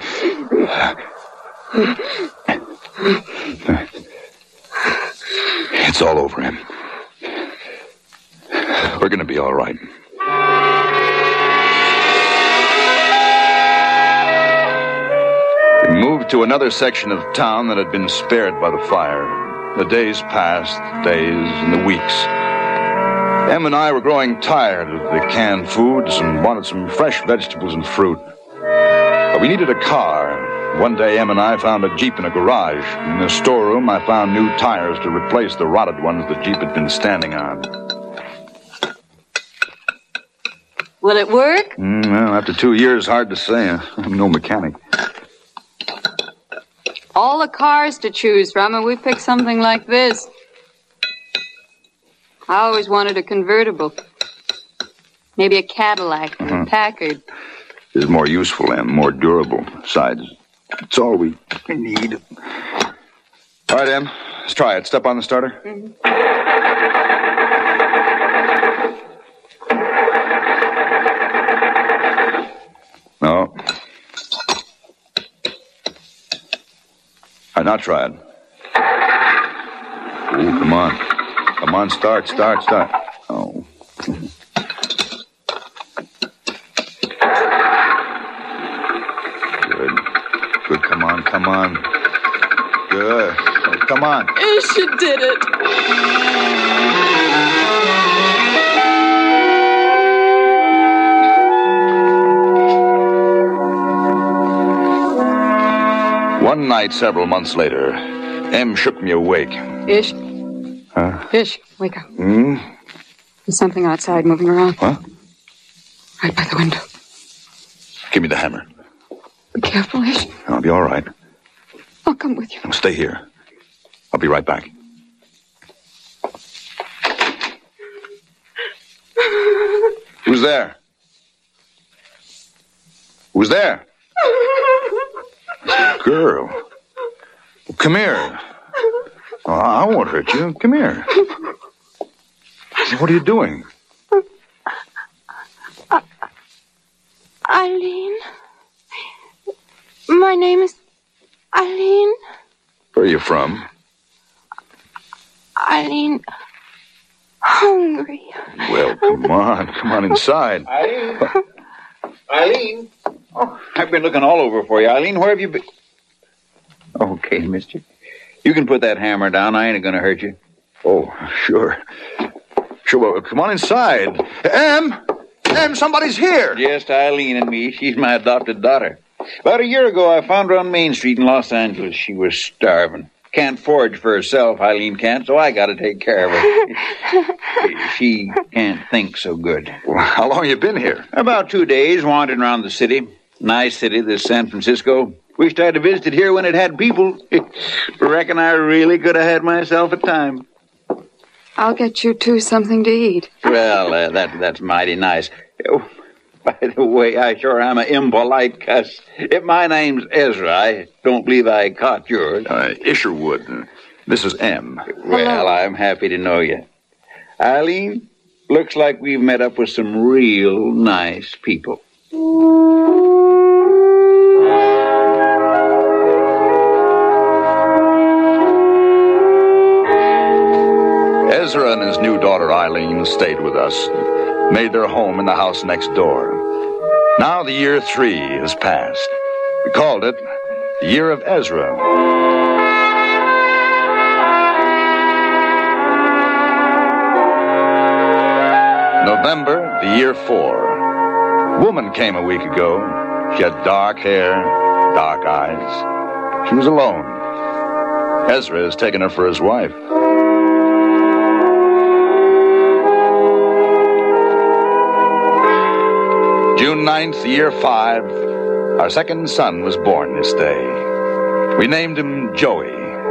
It's all over, Em. We're going to be all right. We moved to another section of town that had been spared by the fire. The days passed, days and the weeks. Em and I were growing tired of the canned foods and wanted some fresh vegetables and fruit. But we needed a car. One day, Em and I found a Jeep in a garage. In the storeroom, I found new tires to replace the rotted ones the Jeep had been standing on. Will it work? Well, after 2 years, hard to say. I'm no mechanic. All the cars to choose from, and we picked something like this. I always wanted a convertible. Maybe a Cadillac or a Packard. It's more useful and more durable. Besides, it's all we need. All right, Em. Let's try it. Step on the starter. No. All right, now try it. Ooh, come on. Come on, start. Oh. come on. Good. Oh, come on. Ish, you did it. One night, several months later, Em shook me awake. Ish. Huh? Ish, wake up. Hmm? There's something outside moving around. What? Right by the window. Give me the hammer. Be careful, Ish. I'll be all right. I'll come with you. Stay here. I'll be right back. Who's there? Who's there? Girl. Come here. Oh, I won't hurt you. Come here. What are you doing? Eileen. My name is Eileen. Where are you from? Eileen. Hungry. Well, come on. Come on inside. Eileen. Eileen. Oh, I've been looking all over for you. Eileen, where have you been? Okay, mister. You can put that hammer down. I ain't gonna hurt you. Oh, sure. Sure, well, come on inside. Em, somebody's here. Just Eileen and me. She's my adopted daughter. About a year ago, I found her on Main Street in Los Angeles. She was starving. Can't forage for herself, Eileen can't, so I gotta take care of her. She can't think so good. Well, how long you been here? About 2 days, wandering around the city. Nice city, this San Francisco. Wished I'd have visited here when it had people. Reckon I really could have had myself a time. I'll get you two something to eat. Well, that's mighty nice. Oh, by the way, I sure am an impolite cuss. If my name's Ezra, I don't believe I caught yours. Isherwood. This is M. Well, I'm happy to know you. Eileen, looks like we've met up with some real nice people. Ezra and his new daughter Eileen stayed with us, made their home in the house next door. Now the year 3 has passed. We called it the Year of Ezra. November, the year 4. A woman came a week ago. She had dark hair, dark eyes. She was alone. Ezra has taken her for his wife. June 9th, year 5, our second son was born this day. We named him Joey.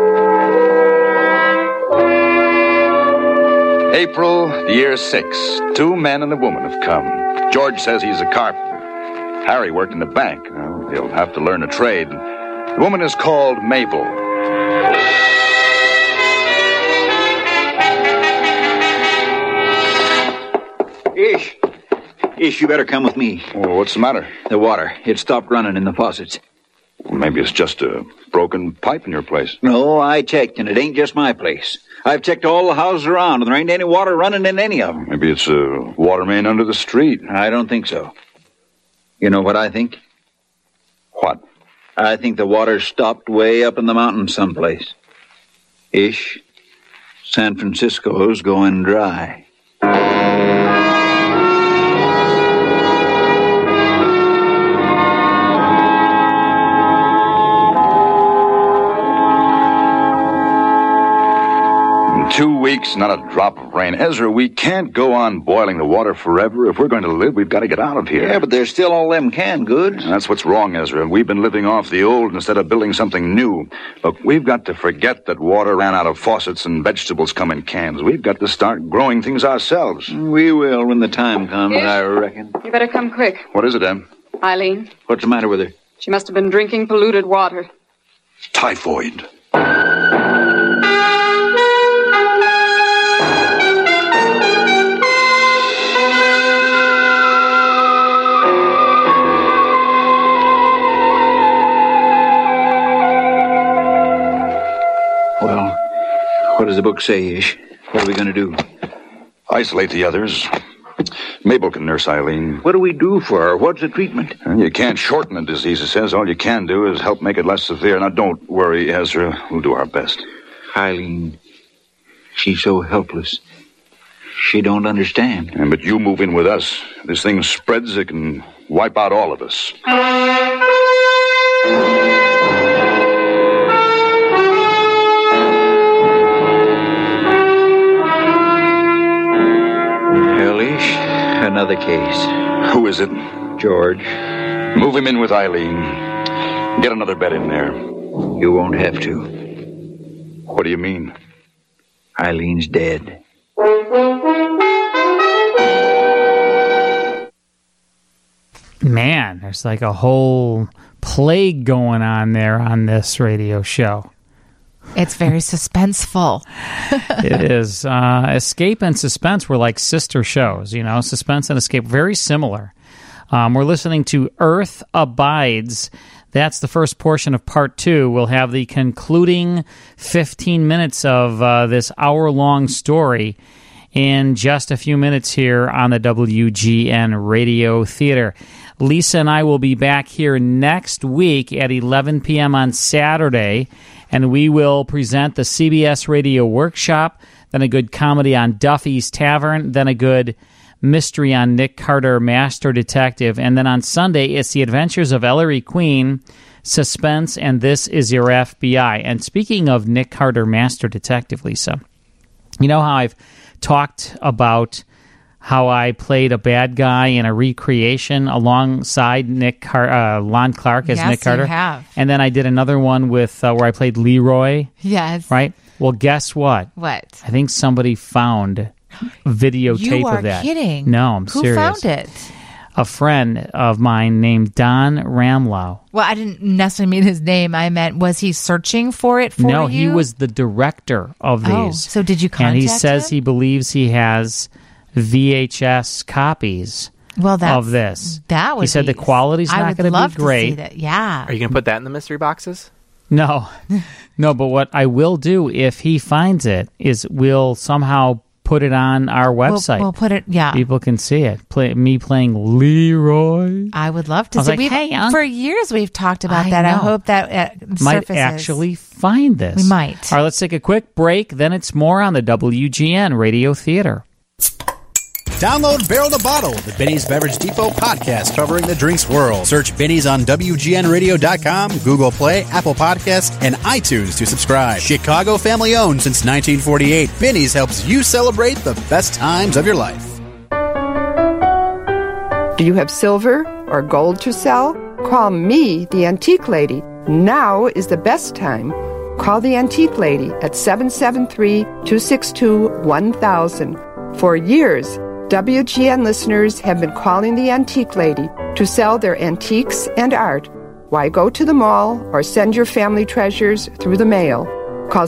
April, the year 6, 2 men and a woman have come. George says he's a carpenter. Harry worked in the bank. Well, he'll have to learn a trade. The woman is called Mabel. Ish, you better come with me. Well, what's the matter? The water. It stopped running in the faucets. Well, maybe it's just a broken pipe in your place. No, I checked, and it ain't just my place. I've checked all the houses around, and there ain't any water running in any of them. Maybe it's a water main under the street. I don't think so. You know what I think? What? I think the water stopped way up in the mountains someplace. Ish, San Francisco's going dry. In 2 weeks, not a drop of rain. Ezra, we can't go on boiling the water forever. If we're going to live, we've got to get out of here. Yeah, but there's still all them canned goods. That's what's wrong, Ezra. We've been living off the old instead of building something new. Look, we've got to forget that water ran out of faucets and vegetables come in cans. We've got to start growing things ourselves. We will when the time comes, I reckon. You better come quick. What is it, Em? Eileen. What's the matter with her? She must have been drinking polluted water. Typhoid. Well, what does the book say, Ish? What are we going to do? Isolate the others. Mabel can nurse Eileen. What do we do for her? What's the treatment? You can't shorten the disease, it says. All you can do is help make it less severe. Now, don't worry, Ezra. We'll do our best. Eileen, she's so helpless. She don't understand. Yeah, but you move in with us. If this thing spreads, it can wipe out all of us. Another case. Who is it? George. Move him in with Eileen. Get another bed in there. You won't have to. What do you mean? Eileen's dead. Man, there's like a whole plague going on there on this radio show. It's very suspenseful. It is. Escape and Suspense were like sister shows, you know, Suspense and Escape, very similar. We're listening to Earth Abides. That's the first portion of part 2. We'll have the concluding 15 minutes of this hour-long story in just a few minutes here on the WGN Radio Theater. Lisa and I will be back here next week at 11 p.m. on Saturday, and we will present the CBS Radio Workshop, then a good comedy on Duffy's Tavern, then a good mystery on Nick Carter, Master Detective, and then on Sunday, it's The Adventures of Ellery Queen, Suspense, and This Is Your FBI. And speaking of Nick Carter, Master Detective, Lisa, you know how I've talked about how I played a bad guy in a recreation alongside Lon Clark as Nick Carter? Yes, you have. And then I did another one with where I played Leroy. Yes. Right? Well, guess what? What? I think somebody found videotape of that. You are kidding. No, I'm Who serious. Who found it? A friend of mine named Don Ramlow. Well, I didn't necessarily mean his name. I meant, was he searching for it for you? No, he was the director of these. Oh, so did you contact him? And he says he believes he has VHS copies of this. That was. He said the quality's not going to be great. To see that. Yeah. Are you going to put that in the mystery boxes? No. No, but what I will do if he finds it is we'll somehow put it on our website. We'll put it, yeah. People can see it. Me playing Leroy. I would love to see it. For years we've talked about that. I hope that might surfaces. actually find this. We might. All right, let's take a quick break. Then it's more on the WGN Radio Theater. Download Barrel to Bottle, the Benny's Beverage Depot podcast covering the drinks world. Search Benny's on WGNradio.com, Google Play, Apple Podcasts, and iTunes to subscribe. Chicago family owned since 1948, Benny's helps you celebrate the best times of your life. Do you have silver or gold to sell? Call me, the Antique Lady. Now is the best time. Call the Antique Lady at 773-262-1000. For years, WGN listeners have been calling the Antique Lady to sell their antiques and art. Why go to the mall or send your family treasures through the mail? Call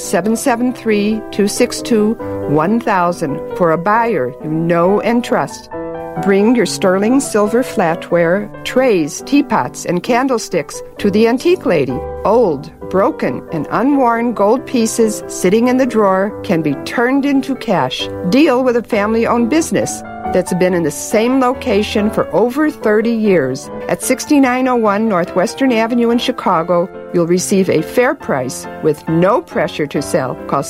773-262-1000 for a buyer you know and trust. Bring your sterling silver flatware, trays, teapots, and candlesticks to the Antique Lady. Old, broken, and unworn gold pieces sitting in the drawer can be turned into cash. Deal with a family-owned business that's been in the same location for over 30 years. At 6901 Northwestern Avenue in Chicago, you'll receive a fair price with no pressure to sell. Call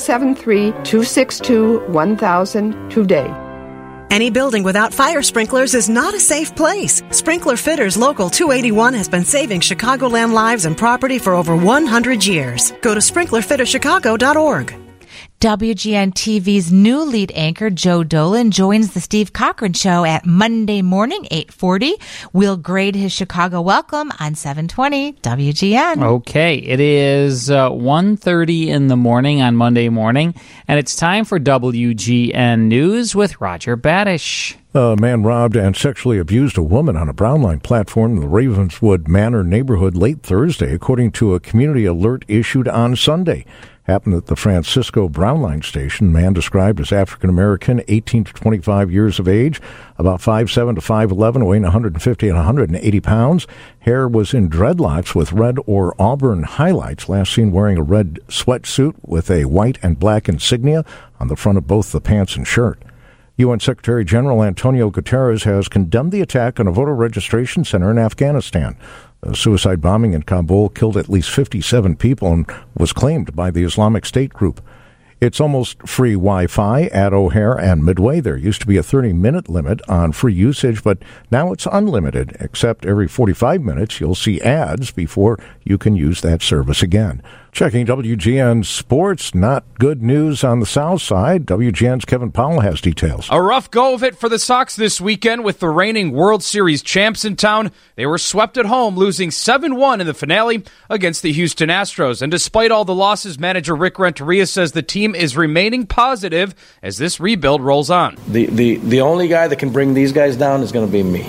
773-262-1000 today. Any building without fire sprinklers is not a safe place. Sprinkler Fitters Local 281 has been saving Chicagoland lives and property for over 100 years. Go to sprinklerfitterchicago.org. WGN TV's new lead anchor, Joe Dolan, joins the Steve Cochran Show at Monday morning, 8:40. We'll grade his Chicago welcome on 720 WGN. Okay, it is 1:30 in the morning on Monday morning, and it's time for WGN News with Roger Badish. A man robbed and sexually abused a woman on a Brown Line platform in the Ravenswood Manor neighborhood late Thursday, according to a community alert issued on Sunday. Happened at the Francisco Brown Line station. Man described as African-American, 18 to 25 years of age, about 5'7" to 5'11", weighing 150 and 180 pounds. Hair was in dreadlocks with red or auburn highlights, last seen wearing a red sweatsuit with a white and black insignia on the front of both the pants and shirt. UN Secretary General Antonio Guterres has condemned the attack on a voter registration center in Afghanistan. A suicide bombing in Kabul killed at least 57 people and was claimed by the Islamic State group. It's almost free Wi-Fi at O'Hare and Midway. There used to be a 30-minute limit on free usage, but now it's unlimited, except every 45 minutes you'll see ads before you can use that service again. Checking WGN Sports, not good news on the south side. WGN's Kevin Powell has details. A rough go of it for the Sox this weekend with the reigning World Series champs in town. They were swept at home, losing 7-1 in the finale against the Houston Astros. And despite all the losses, manager Rick Renteria says the team is remaining positive as this rebuild rolls on. The only guy that can bring these guys down is going to be me.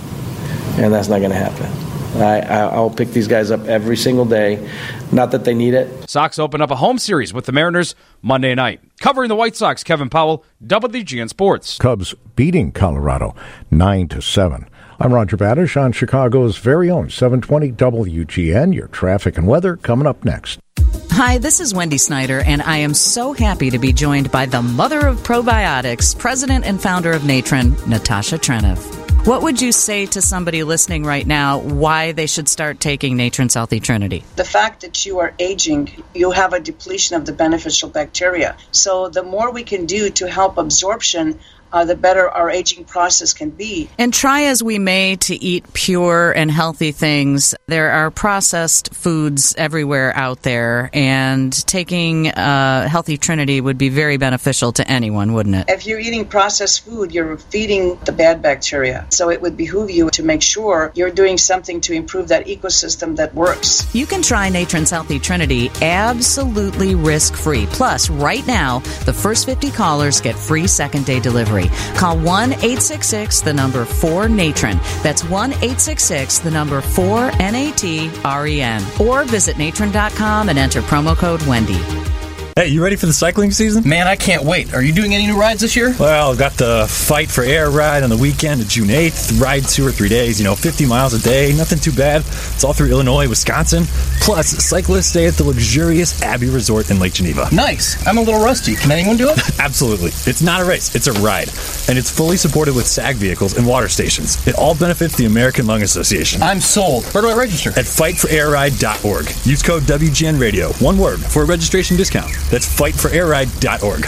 And that's not going to happen. I'll pick these guys up every single day. Not that they need it. Sox open up a home series with the Mariners Monday night. Covering the White Sox, Kevin Powell, WGN Sports. Cubs beating Colorado 9-7. I'm Roger Badish on Chicago's very own 720 WGN. Your traffic and weather coming up next. Hi, this is Wendy Snyder, and I am so happy to be joined by the mother of probiotics, president and founder of Natron, Natasha Trenev. What would you say to somebody listening right now why they should start taking Natron's Healthy Trinity? The fact that you are aging, you have a depletion of the beneficial bacteria. So the more we can do to help absorption, the better our aging process can be. And try as we may to eat pure and healthy things, there are processed foods everywhere out there, and taking Healthy Trinity would be very beneficial to anyone, wouldn't it? If you're eating processed food, you're feeding the bad bacteria. So it would behoove you to make sure you're doing something to improve that ecosystem that works. You can try Natron's Healthy Trinity absolutely risk-free. Plus, right now, the first 50 callers get free second-day delivery. Call 1-866-4-NATRON. That's 1-866-4-NATREN. Or visit natron.com and enter promo code Wendy. Hey, you ready for the cycling season? Man, I can't wait. Are you doing any new rides this year? Well, I've got the Fight for Air ride on the weekend of June 8th. Ride 2 or 3 days, 50 miles a day. Nothing too bad. It's all through Illinois, Wisconsin. Plus, cyclists stay at the luxurious Abbey Resort in Lake Geneva. Nice. I'm a little rusty. Can anyone do it? Absolutely. It's not a race. It's a ride. And it's fully supported with SAG vehicles and water stations. It all benefits the American Lung Association. I'm sold. Where do I register? At fightforairride.org. Use code WGN Radio, one word, for a registration discount. That's fightforairride.org.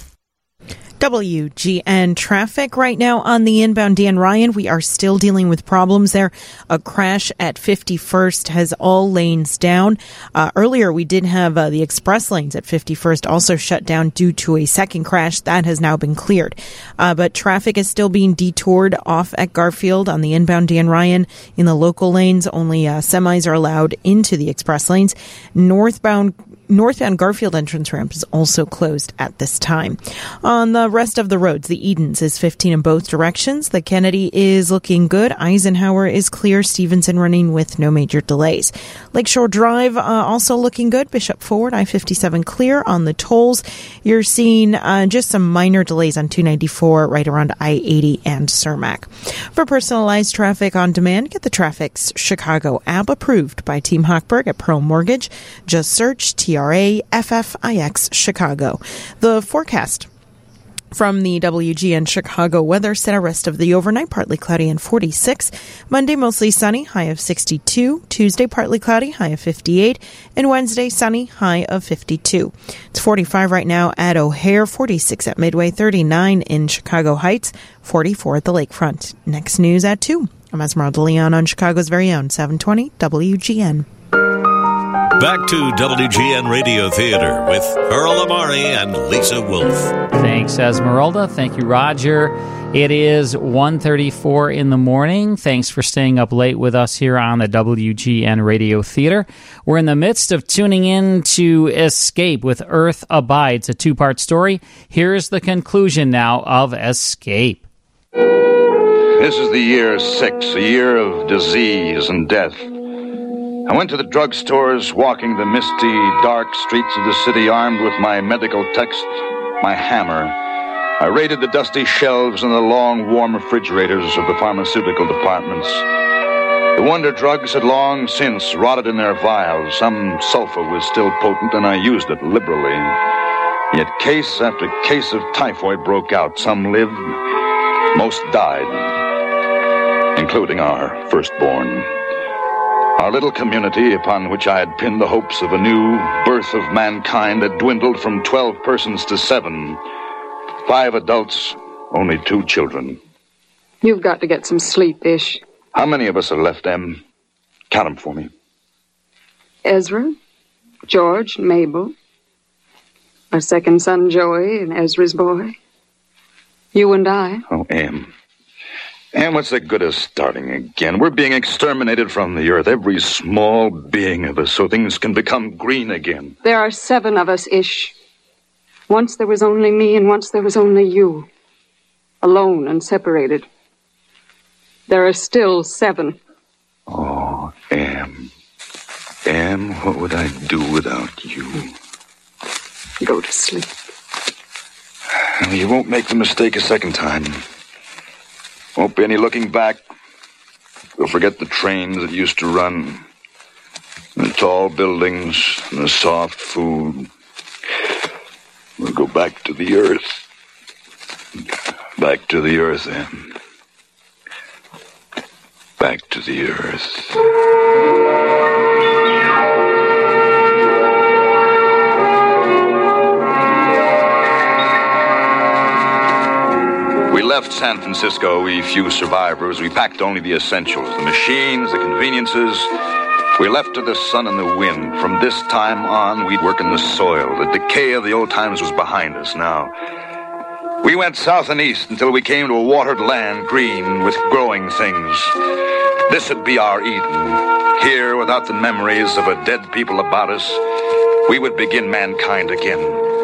WGN traffic right now on the inbound Dan Ryan. We are still dealing with problems there. A crash at 51st has all lanes down. Earlier, we did have the express lanes at 51st also shut down due to a second crash. That has now been cleared. But traffic is still being detoured off at Garfield on the inbound Dan Ryan. In the local lanes, only semis are allowed into the express lanes. Northbound Garfield entrance ramp is also closed at this time. On the rest of the roads, the Edens is 15 in both directions. The Kennedy is looking good. Eisenhower is clear. Stevenson running with no major delays. Lakeshore Drive also looking good. Bishop Ford, I-57 clear. On the tolls, you're seeing just some minor delays on 294 right around I-80 and Cermak. For personalized traffic on demand, get the Traffic's Chicago app approved by Team Hochberg at Pearl Mortgage. Just search TRAFFIX Chicago. The forecast from the WGN Chicago Weather Center, rest of the overnight, partly cloudy and 46. Monday, mostly sunny, high of 62. Tuesday, partly cloudy, high of 58. And Wednesday, sunny, high of 52. It's 45 right now at O'Hare, 46 at Midway, 39 in Chicago Heights, 44 at the lakefront. Next news at 2. I'm Esmeralda Leon on Chicago's very own 720 WGN. Back to WGN Radio Theater with Earl Amari and Lisa Wolf. Thanks, Esmeralda. Thank you, Roger. It is 1:34 in the morning. Thanks for staying up late with us here on the WGN Radio Theater. We're in the midst of tuning in to Escape with Earth Abides, a two-part story. Here's the conclusion now of Escape. This is the year 6, a year of disease and death. I went to the drugstores, walking the misty, dark streets of the city, armed with my medical text, my hammer. I raided the dusty shelves and the long, warm refrigerators of the pharmaceutical departments. The wonder drugs had long since rotted in their vials. Some sulfur was still potent, and I used it liberally. Yet case after case of typhoid broke out. Some lived, most died, including our firstborn. Our little community, upon which I had pinned the hopes of a new birth of mankind, had dwindled from 12 persons to 7. 5 adults, only 2 children. You've got to get some sleep, Ish. How many of us are left, Em? Count them for me. Ezra, George, Mabel. Our second son, Joey, and Ezra's boy. You and I. Oh, Em. Em, what's the good of starting again? We're being exterminated from the earth, every small being of us, so things can become green again. There are 7 of us, Ish. Once there was only me, and once there was only you. Alone and separated. There are still 7. Oh, Em. Em, what would I do without you? Go to sleep. You won't make the mistake a second time. Won't be any looking back. You'll forget the trains that used to run, the tall buildings, and the soft food. We'll go back to the earth. Back to the earth, Em. Back to the earth. We left San Francisco, we few survivors. We packed only the essentials, the machines, the conveniences. We left to the sun and the wind. From this time on, we'd work in the soil. The decay of the old times was behind us now. We went south and east until we came to a watered land, green with growing things. This would be our Eden. Here, without the memories of a dead people about us, we would begin mankind again.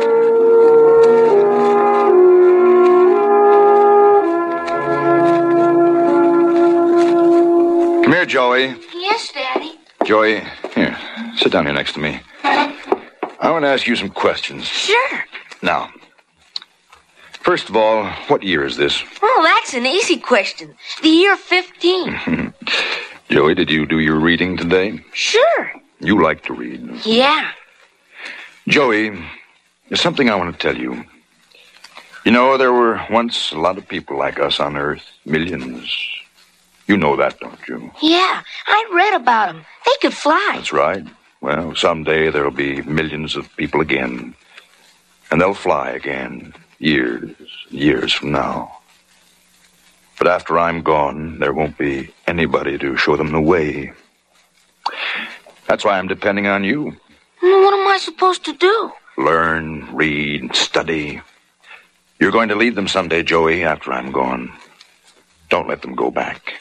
Come here, Joey. Yes, Daddy. Joey, here, sit down here next to me. I want to ask you some questions. Sure. Now, first of all, what year is this? Oh, that's an easy question. The year 15. Joey, did you do your reading today? Sure. You like to read. Yeah. Joey, there's something I want to tell you. You know, there were once a lot of people like us on Earth. Millions. You know that, don't you? Yeah, I read about them. They could fly. That's right. Well, someday there'll be millions of people again. And they'll fly again. Years from now. But after I'm gone, there won't be anybody to show them the way. That's why I'm depending on you. Well, what am I supposed to do? Learn, read, study. You're going to lead them someday, Joey, after I'm gone. Don't let them go back.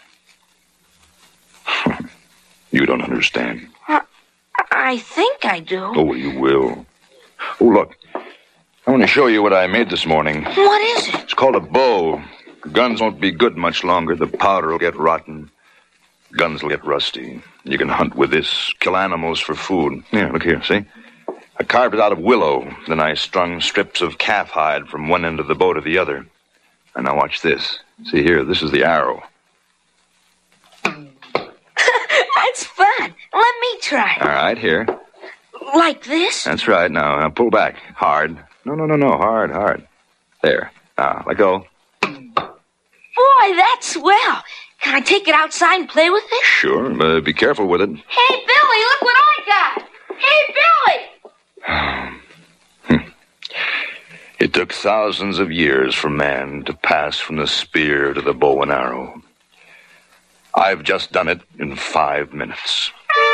You don't understand. I think I do. Oh, you will. Oh, look. I want to show you what I made this morning. What is it? It's called a bow. The guns won't be good much longer. The powder will get rotten. Guns will get rusty. You can hunt with this, kill animals for food. Here, look here, see? I carved it out of willow. Then I strung strips of calf hide from one end of the bow to the other. And now watch this. See here, this is the arrow. That's fun. Let me try. All right, here. Like this? That's right. Now pull back. Hard. No. Hard. There. Now, let go. Boy, that's swell. Can I take it outside and play with it? Sure, but be careful with it. Hey, Billy, look what I got. Hey, Billy! It took thousands of years for man to pass from the spear to the bow and arrow. I've just done it in 5 minutes.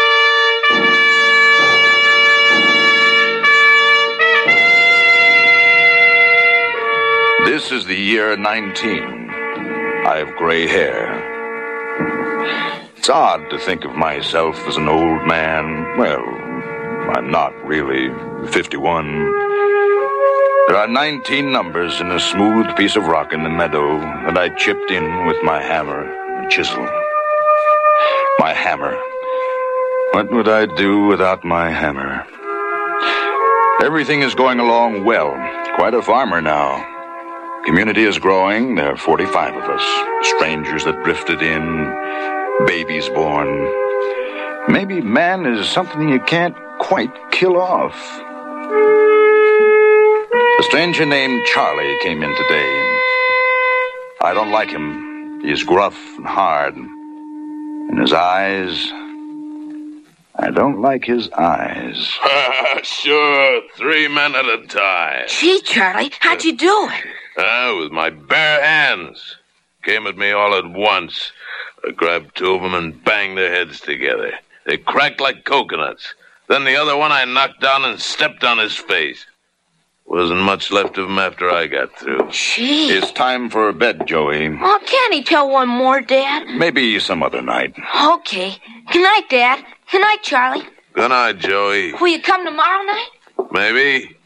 This is the year 19. I have gray hair. It's odd to think of myself as an old man. Well, I'm not really. 51. There are 19 numbers in a smooth piece of rock in the meadow that I chipped in with my hammer and chisel. My hammer. What would I do without my hammer? Everything is going along well. Quite a farmer now. Community is growing. There are 45 of us. Strangers that drifted in. Babies born. Maybe man is something you can't quite kill off. stranger named Charlie came in today. I don't like him. He is gruff and hard. And his eyes... I don't like his eyes. Sure, 3 men at a time. Gee, Charlie, how'd you do it? With my bare hands. Came at me all at once. I grabbed 2 of them and banged their heads together. They cracked like coconuts. Then the other one I knocked down and stepped on his face. Wasn't much left of him after I got through. Gee. It's time for bed, Joey. Oh, can't he tell one more, Dad? Maybe some other night. Okay. Good night, Dad. Good night, Charlie. Good night, Joey. Will you come tomorrow night? Maybe.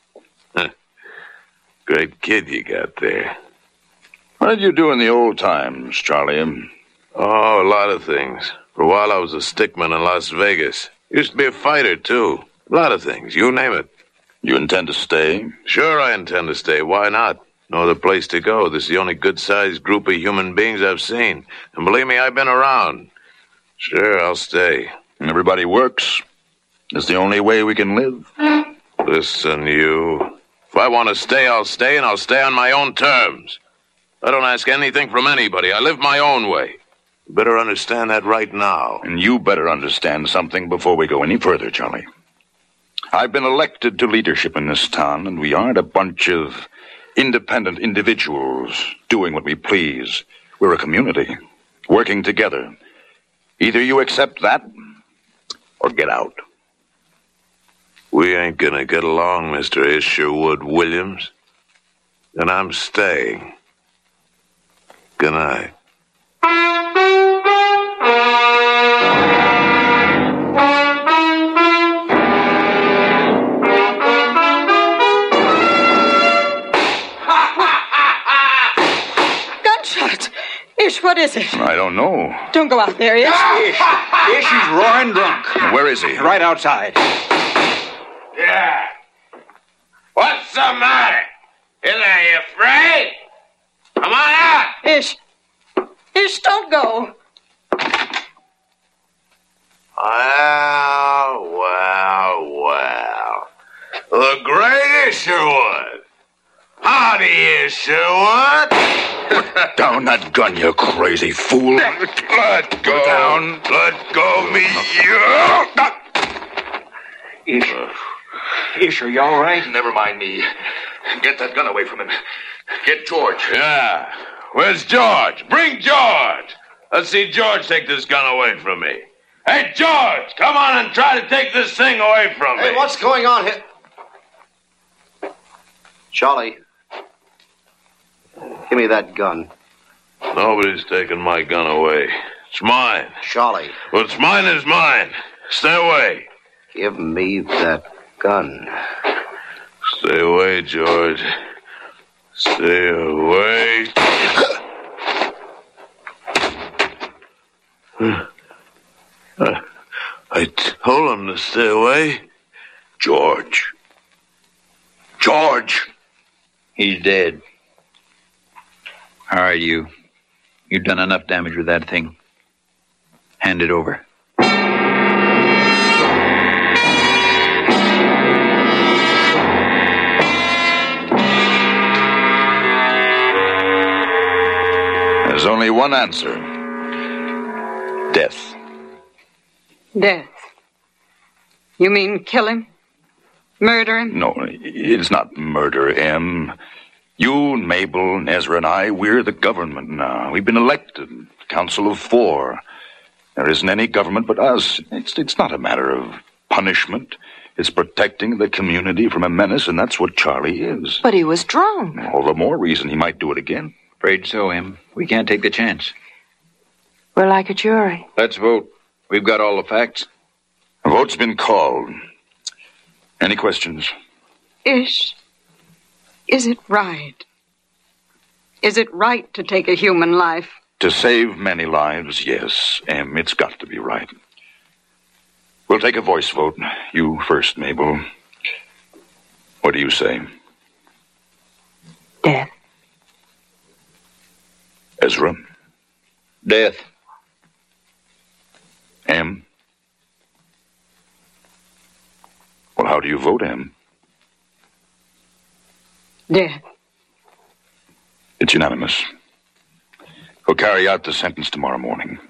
Great kid you got there. What did you do in the old times, Charlie? Oh, a lot of things. For a while I was a stickman in Las Vegas. Used to be a fighter, too. A lot of things, you name it. You intend to stay? Sure I intend to stay. Why not? No other place to go. This is the only good-sized group of human beings I've seen. And believe me, I've been around. Sure, I'll stay. Everybody works. It's the only way we can live. Listen, you. If I want to stay, I'll stay, and I'll stay on my own terms. I don't ask anything from anybody. I live my own way. You better understand that right now. And you better understand something before we go any further, Charlie. I've been elected to leadership in this town, and we aren't a bunch of independent individuals doing what we please. We're a community, working together. Either you accept that, or get out. We ain't gonna get along, Mr. Isherwood Williams. And I'm staying. Good night. Gunshots! Ish, what is it? I don't know. Don't go out there, Ish. Ish, he's roaring drunk. Where is he? Right outside. Yeah. What's the matter? Are you afraid? Come on out! Ish, don't go. Well. The great Isherwood. Howdy, Isherwood. Put down that gun, you crazy fool. Let go. Down. Let go of me, you. Ish, are you all right? Never mind me. Get that gun away from him. Get George. Yeah. Where's George? Bring George. Let's see George take this gun away from me. Hey, George, come on and try to take this thing away from me. Hey, what's going on here? Charlie, give me that gun. Nobody's taking my gun away. It's mine. Charlie. What's mine is mine. Stay away. Give me that gun. Stay away, George. Stay away. I told him to stay away. George. He's dead. All right, you. You've done enough damage with that thing. Hand it over. There's only one answer. Death. Death. You mean kill him? Murder him? No, it's not murder, Em. You and Mabel and Ezra and I, we're the government now. We've been elected. Council of 4. There isn't any government but us. It's not a matter of punishment. It's protecting the community from a menace, and that's what Charlie is. But he was drunk. All the more reason he might do it again. Afraid so, Em. We can't take the chance. We're like a jury. Let's vote. We've got all the facts. A vote's been called. Any questions? Ish, is it right? Is it right to take a human life? To save many lives, yes, Em, it's got to be right. We'll take a voice vote. You first, Mabel. What do you say? Death. Ezra? Death. Em? Well, how do you vote, Em? Dad. It's unanimous. We'll carry out the sentence tomorrow morning.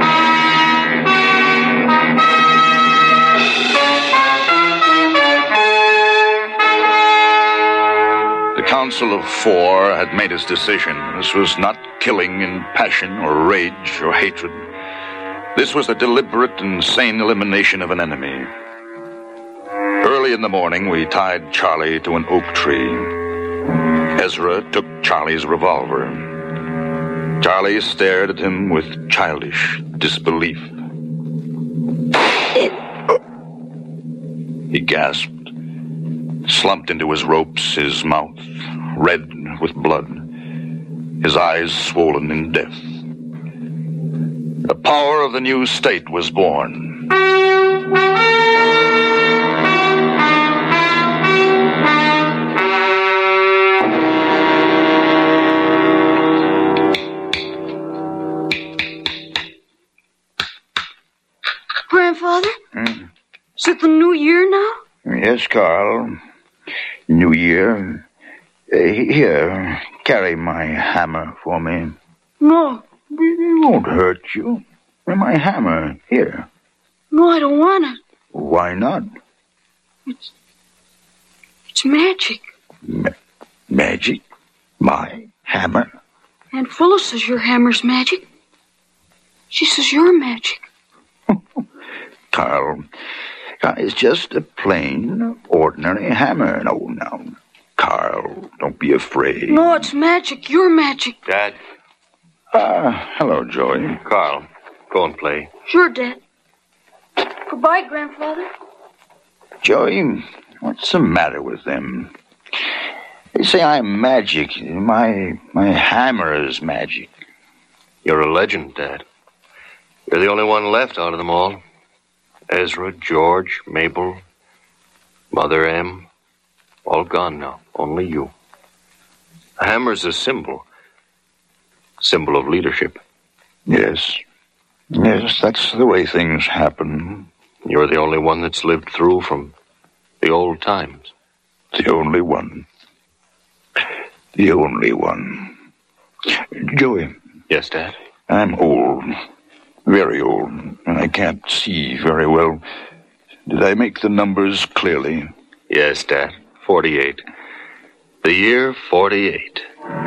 The Council of Four had made its decision. This was not killing in passion or rage or hatred. This was the deliberate and sane elimination of an enemy. Early in the morning, we tied Charlie to an oak tree. Ezra took Charlie's revolver. Charlie stared at him with childish disbelief. He gasped, slumped into his ropes, his mouth red with blood, his eyes swollen in death. The power of the new state was born. Grandfather? Is it the new year now? Yes, Carl. New year. Here, carry my hammer for me. No. It won't hurt you. My hammer, here. No, I don't want it. Why not? It's magic. Magic? My hammer? Aunt Phyllis says your hammer's magic. She says you're magic. Carl, it's just a plain, ordinary hammer. No, Carl, don't be afraid. No, it's magic. You're magic. Dad. Hello, Joey. Carl, go and play. Sure, Dad. Goodbye, Grandfather. Joey, what's the matter with them? They say I'm magic. My hammer is magic. You're a legend, Dad. You're the only one left out of them all. Ezra, George, Mabel, Mother M, all gone now. Only you. A hammer's a symbol of leadership. Yes, that's the way things happen. You're the only one that's lived through from the old times. The only one. The only one. Joey. Yes, Dad? I'm old. Very old, and I can't see very well. Did I make the numbers clearly? Yes, Dad. 48. The year 48.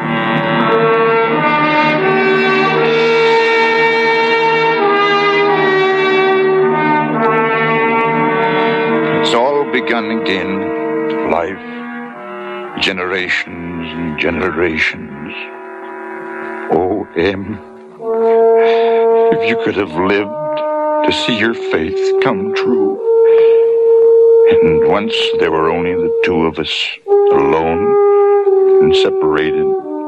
It's all begun again. Life. Generations and generations. Oh, Em. If you could have lived to see your faith come true. And once there were only the two of us, alone and separated.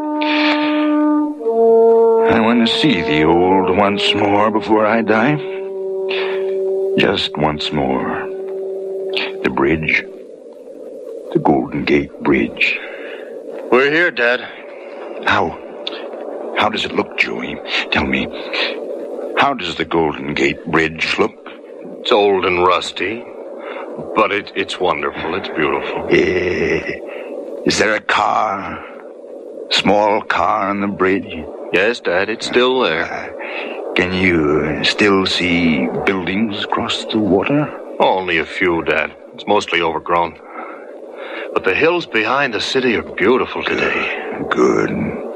I want to see the old once more before I die. Just once more. The bridge. The Golden Gate Bridge. We're here, Dad. How does it look, Joey? Tell me. How does the Golden Gate Bridge look? It's old and rusty, but it's wonderful. It's beautiful. Is there a car? Small car on the bridge? Yes, Dad, it's still there. Can you still see buildings across the water? Only a few, Dad. It's mostly overgrown. But the hills behind the city are beautiful today. Good.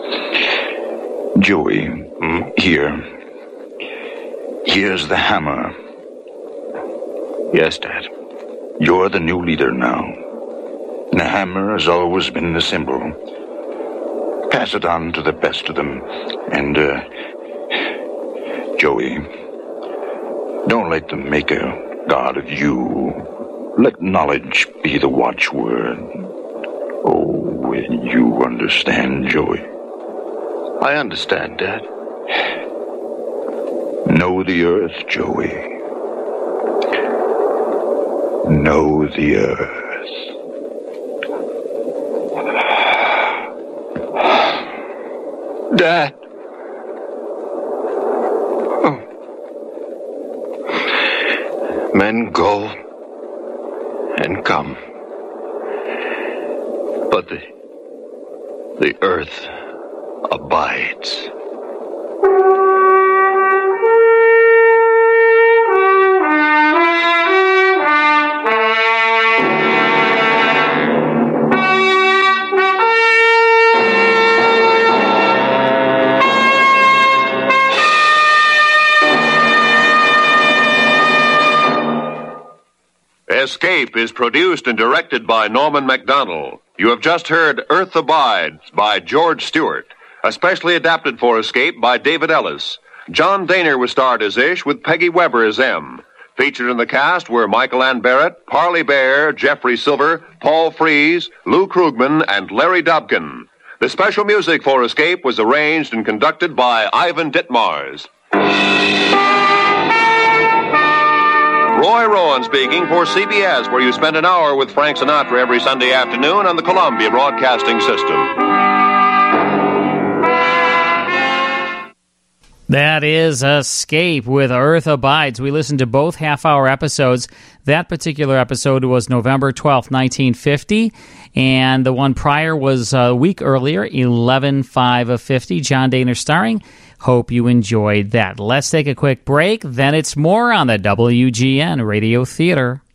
Joey, here. Here's the hammer. Yes, Dad. You're the new leader now. The hammer has always been the symbol. Pass it on to the best of them. And, Joey, don't let them make a god of you. Let knowledge be the watchword. Oh, you understand, Joey? I understand, Dad. Know the earth, Joey. Know the earth. Dad. Men go and come. But The earth abides. Escape is produced and directed by Norman MacDonald. You have just heard Earth Abides by George Stewart, especially adapted for Escape by David Ellis. John Daner was starred as Ish with Peggy Weber as M. Featured in the cast were Michael Ann Barrett, Parley Bear, Jeffrey Silver, Paul Frees, Lou Krugman, and Larry Dobkin. The special music for Escape was arranged and conducted by Ivan Ditmars. Roy Rowan speaking for CBS, where you spend an hour with Frank Sinatra every Sunday afternoon on the Columbia Broadcasting System. That is Escape with Earth Abides. We listened to both half-hour episodes. That particular episode was November 12th, 1950, and the one prior was a week earlier, 11/5/50, John Daner starring. Hope you enjoyed that. Let's take a quick break. Then it's more on the WGN Radio Theater.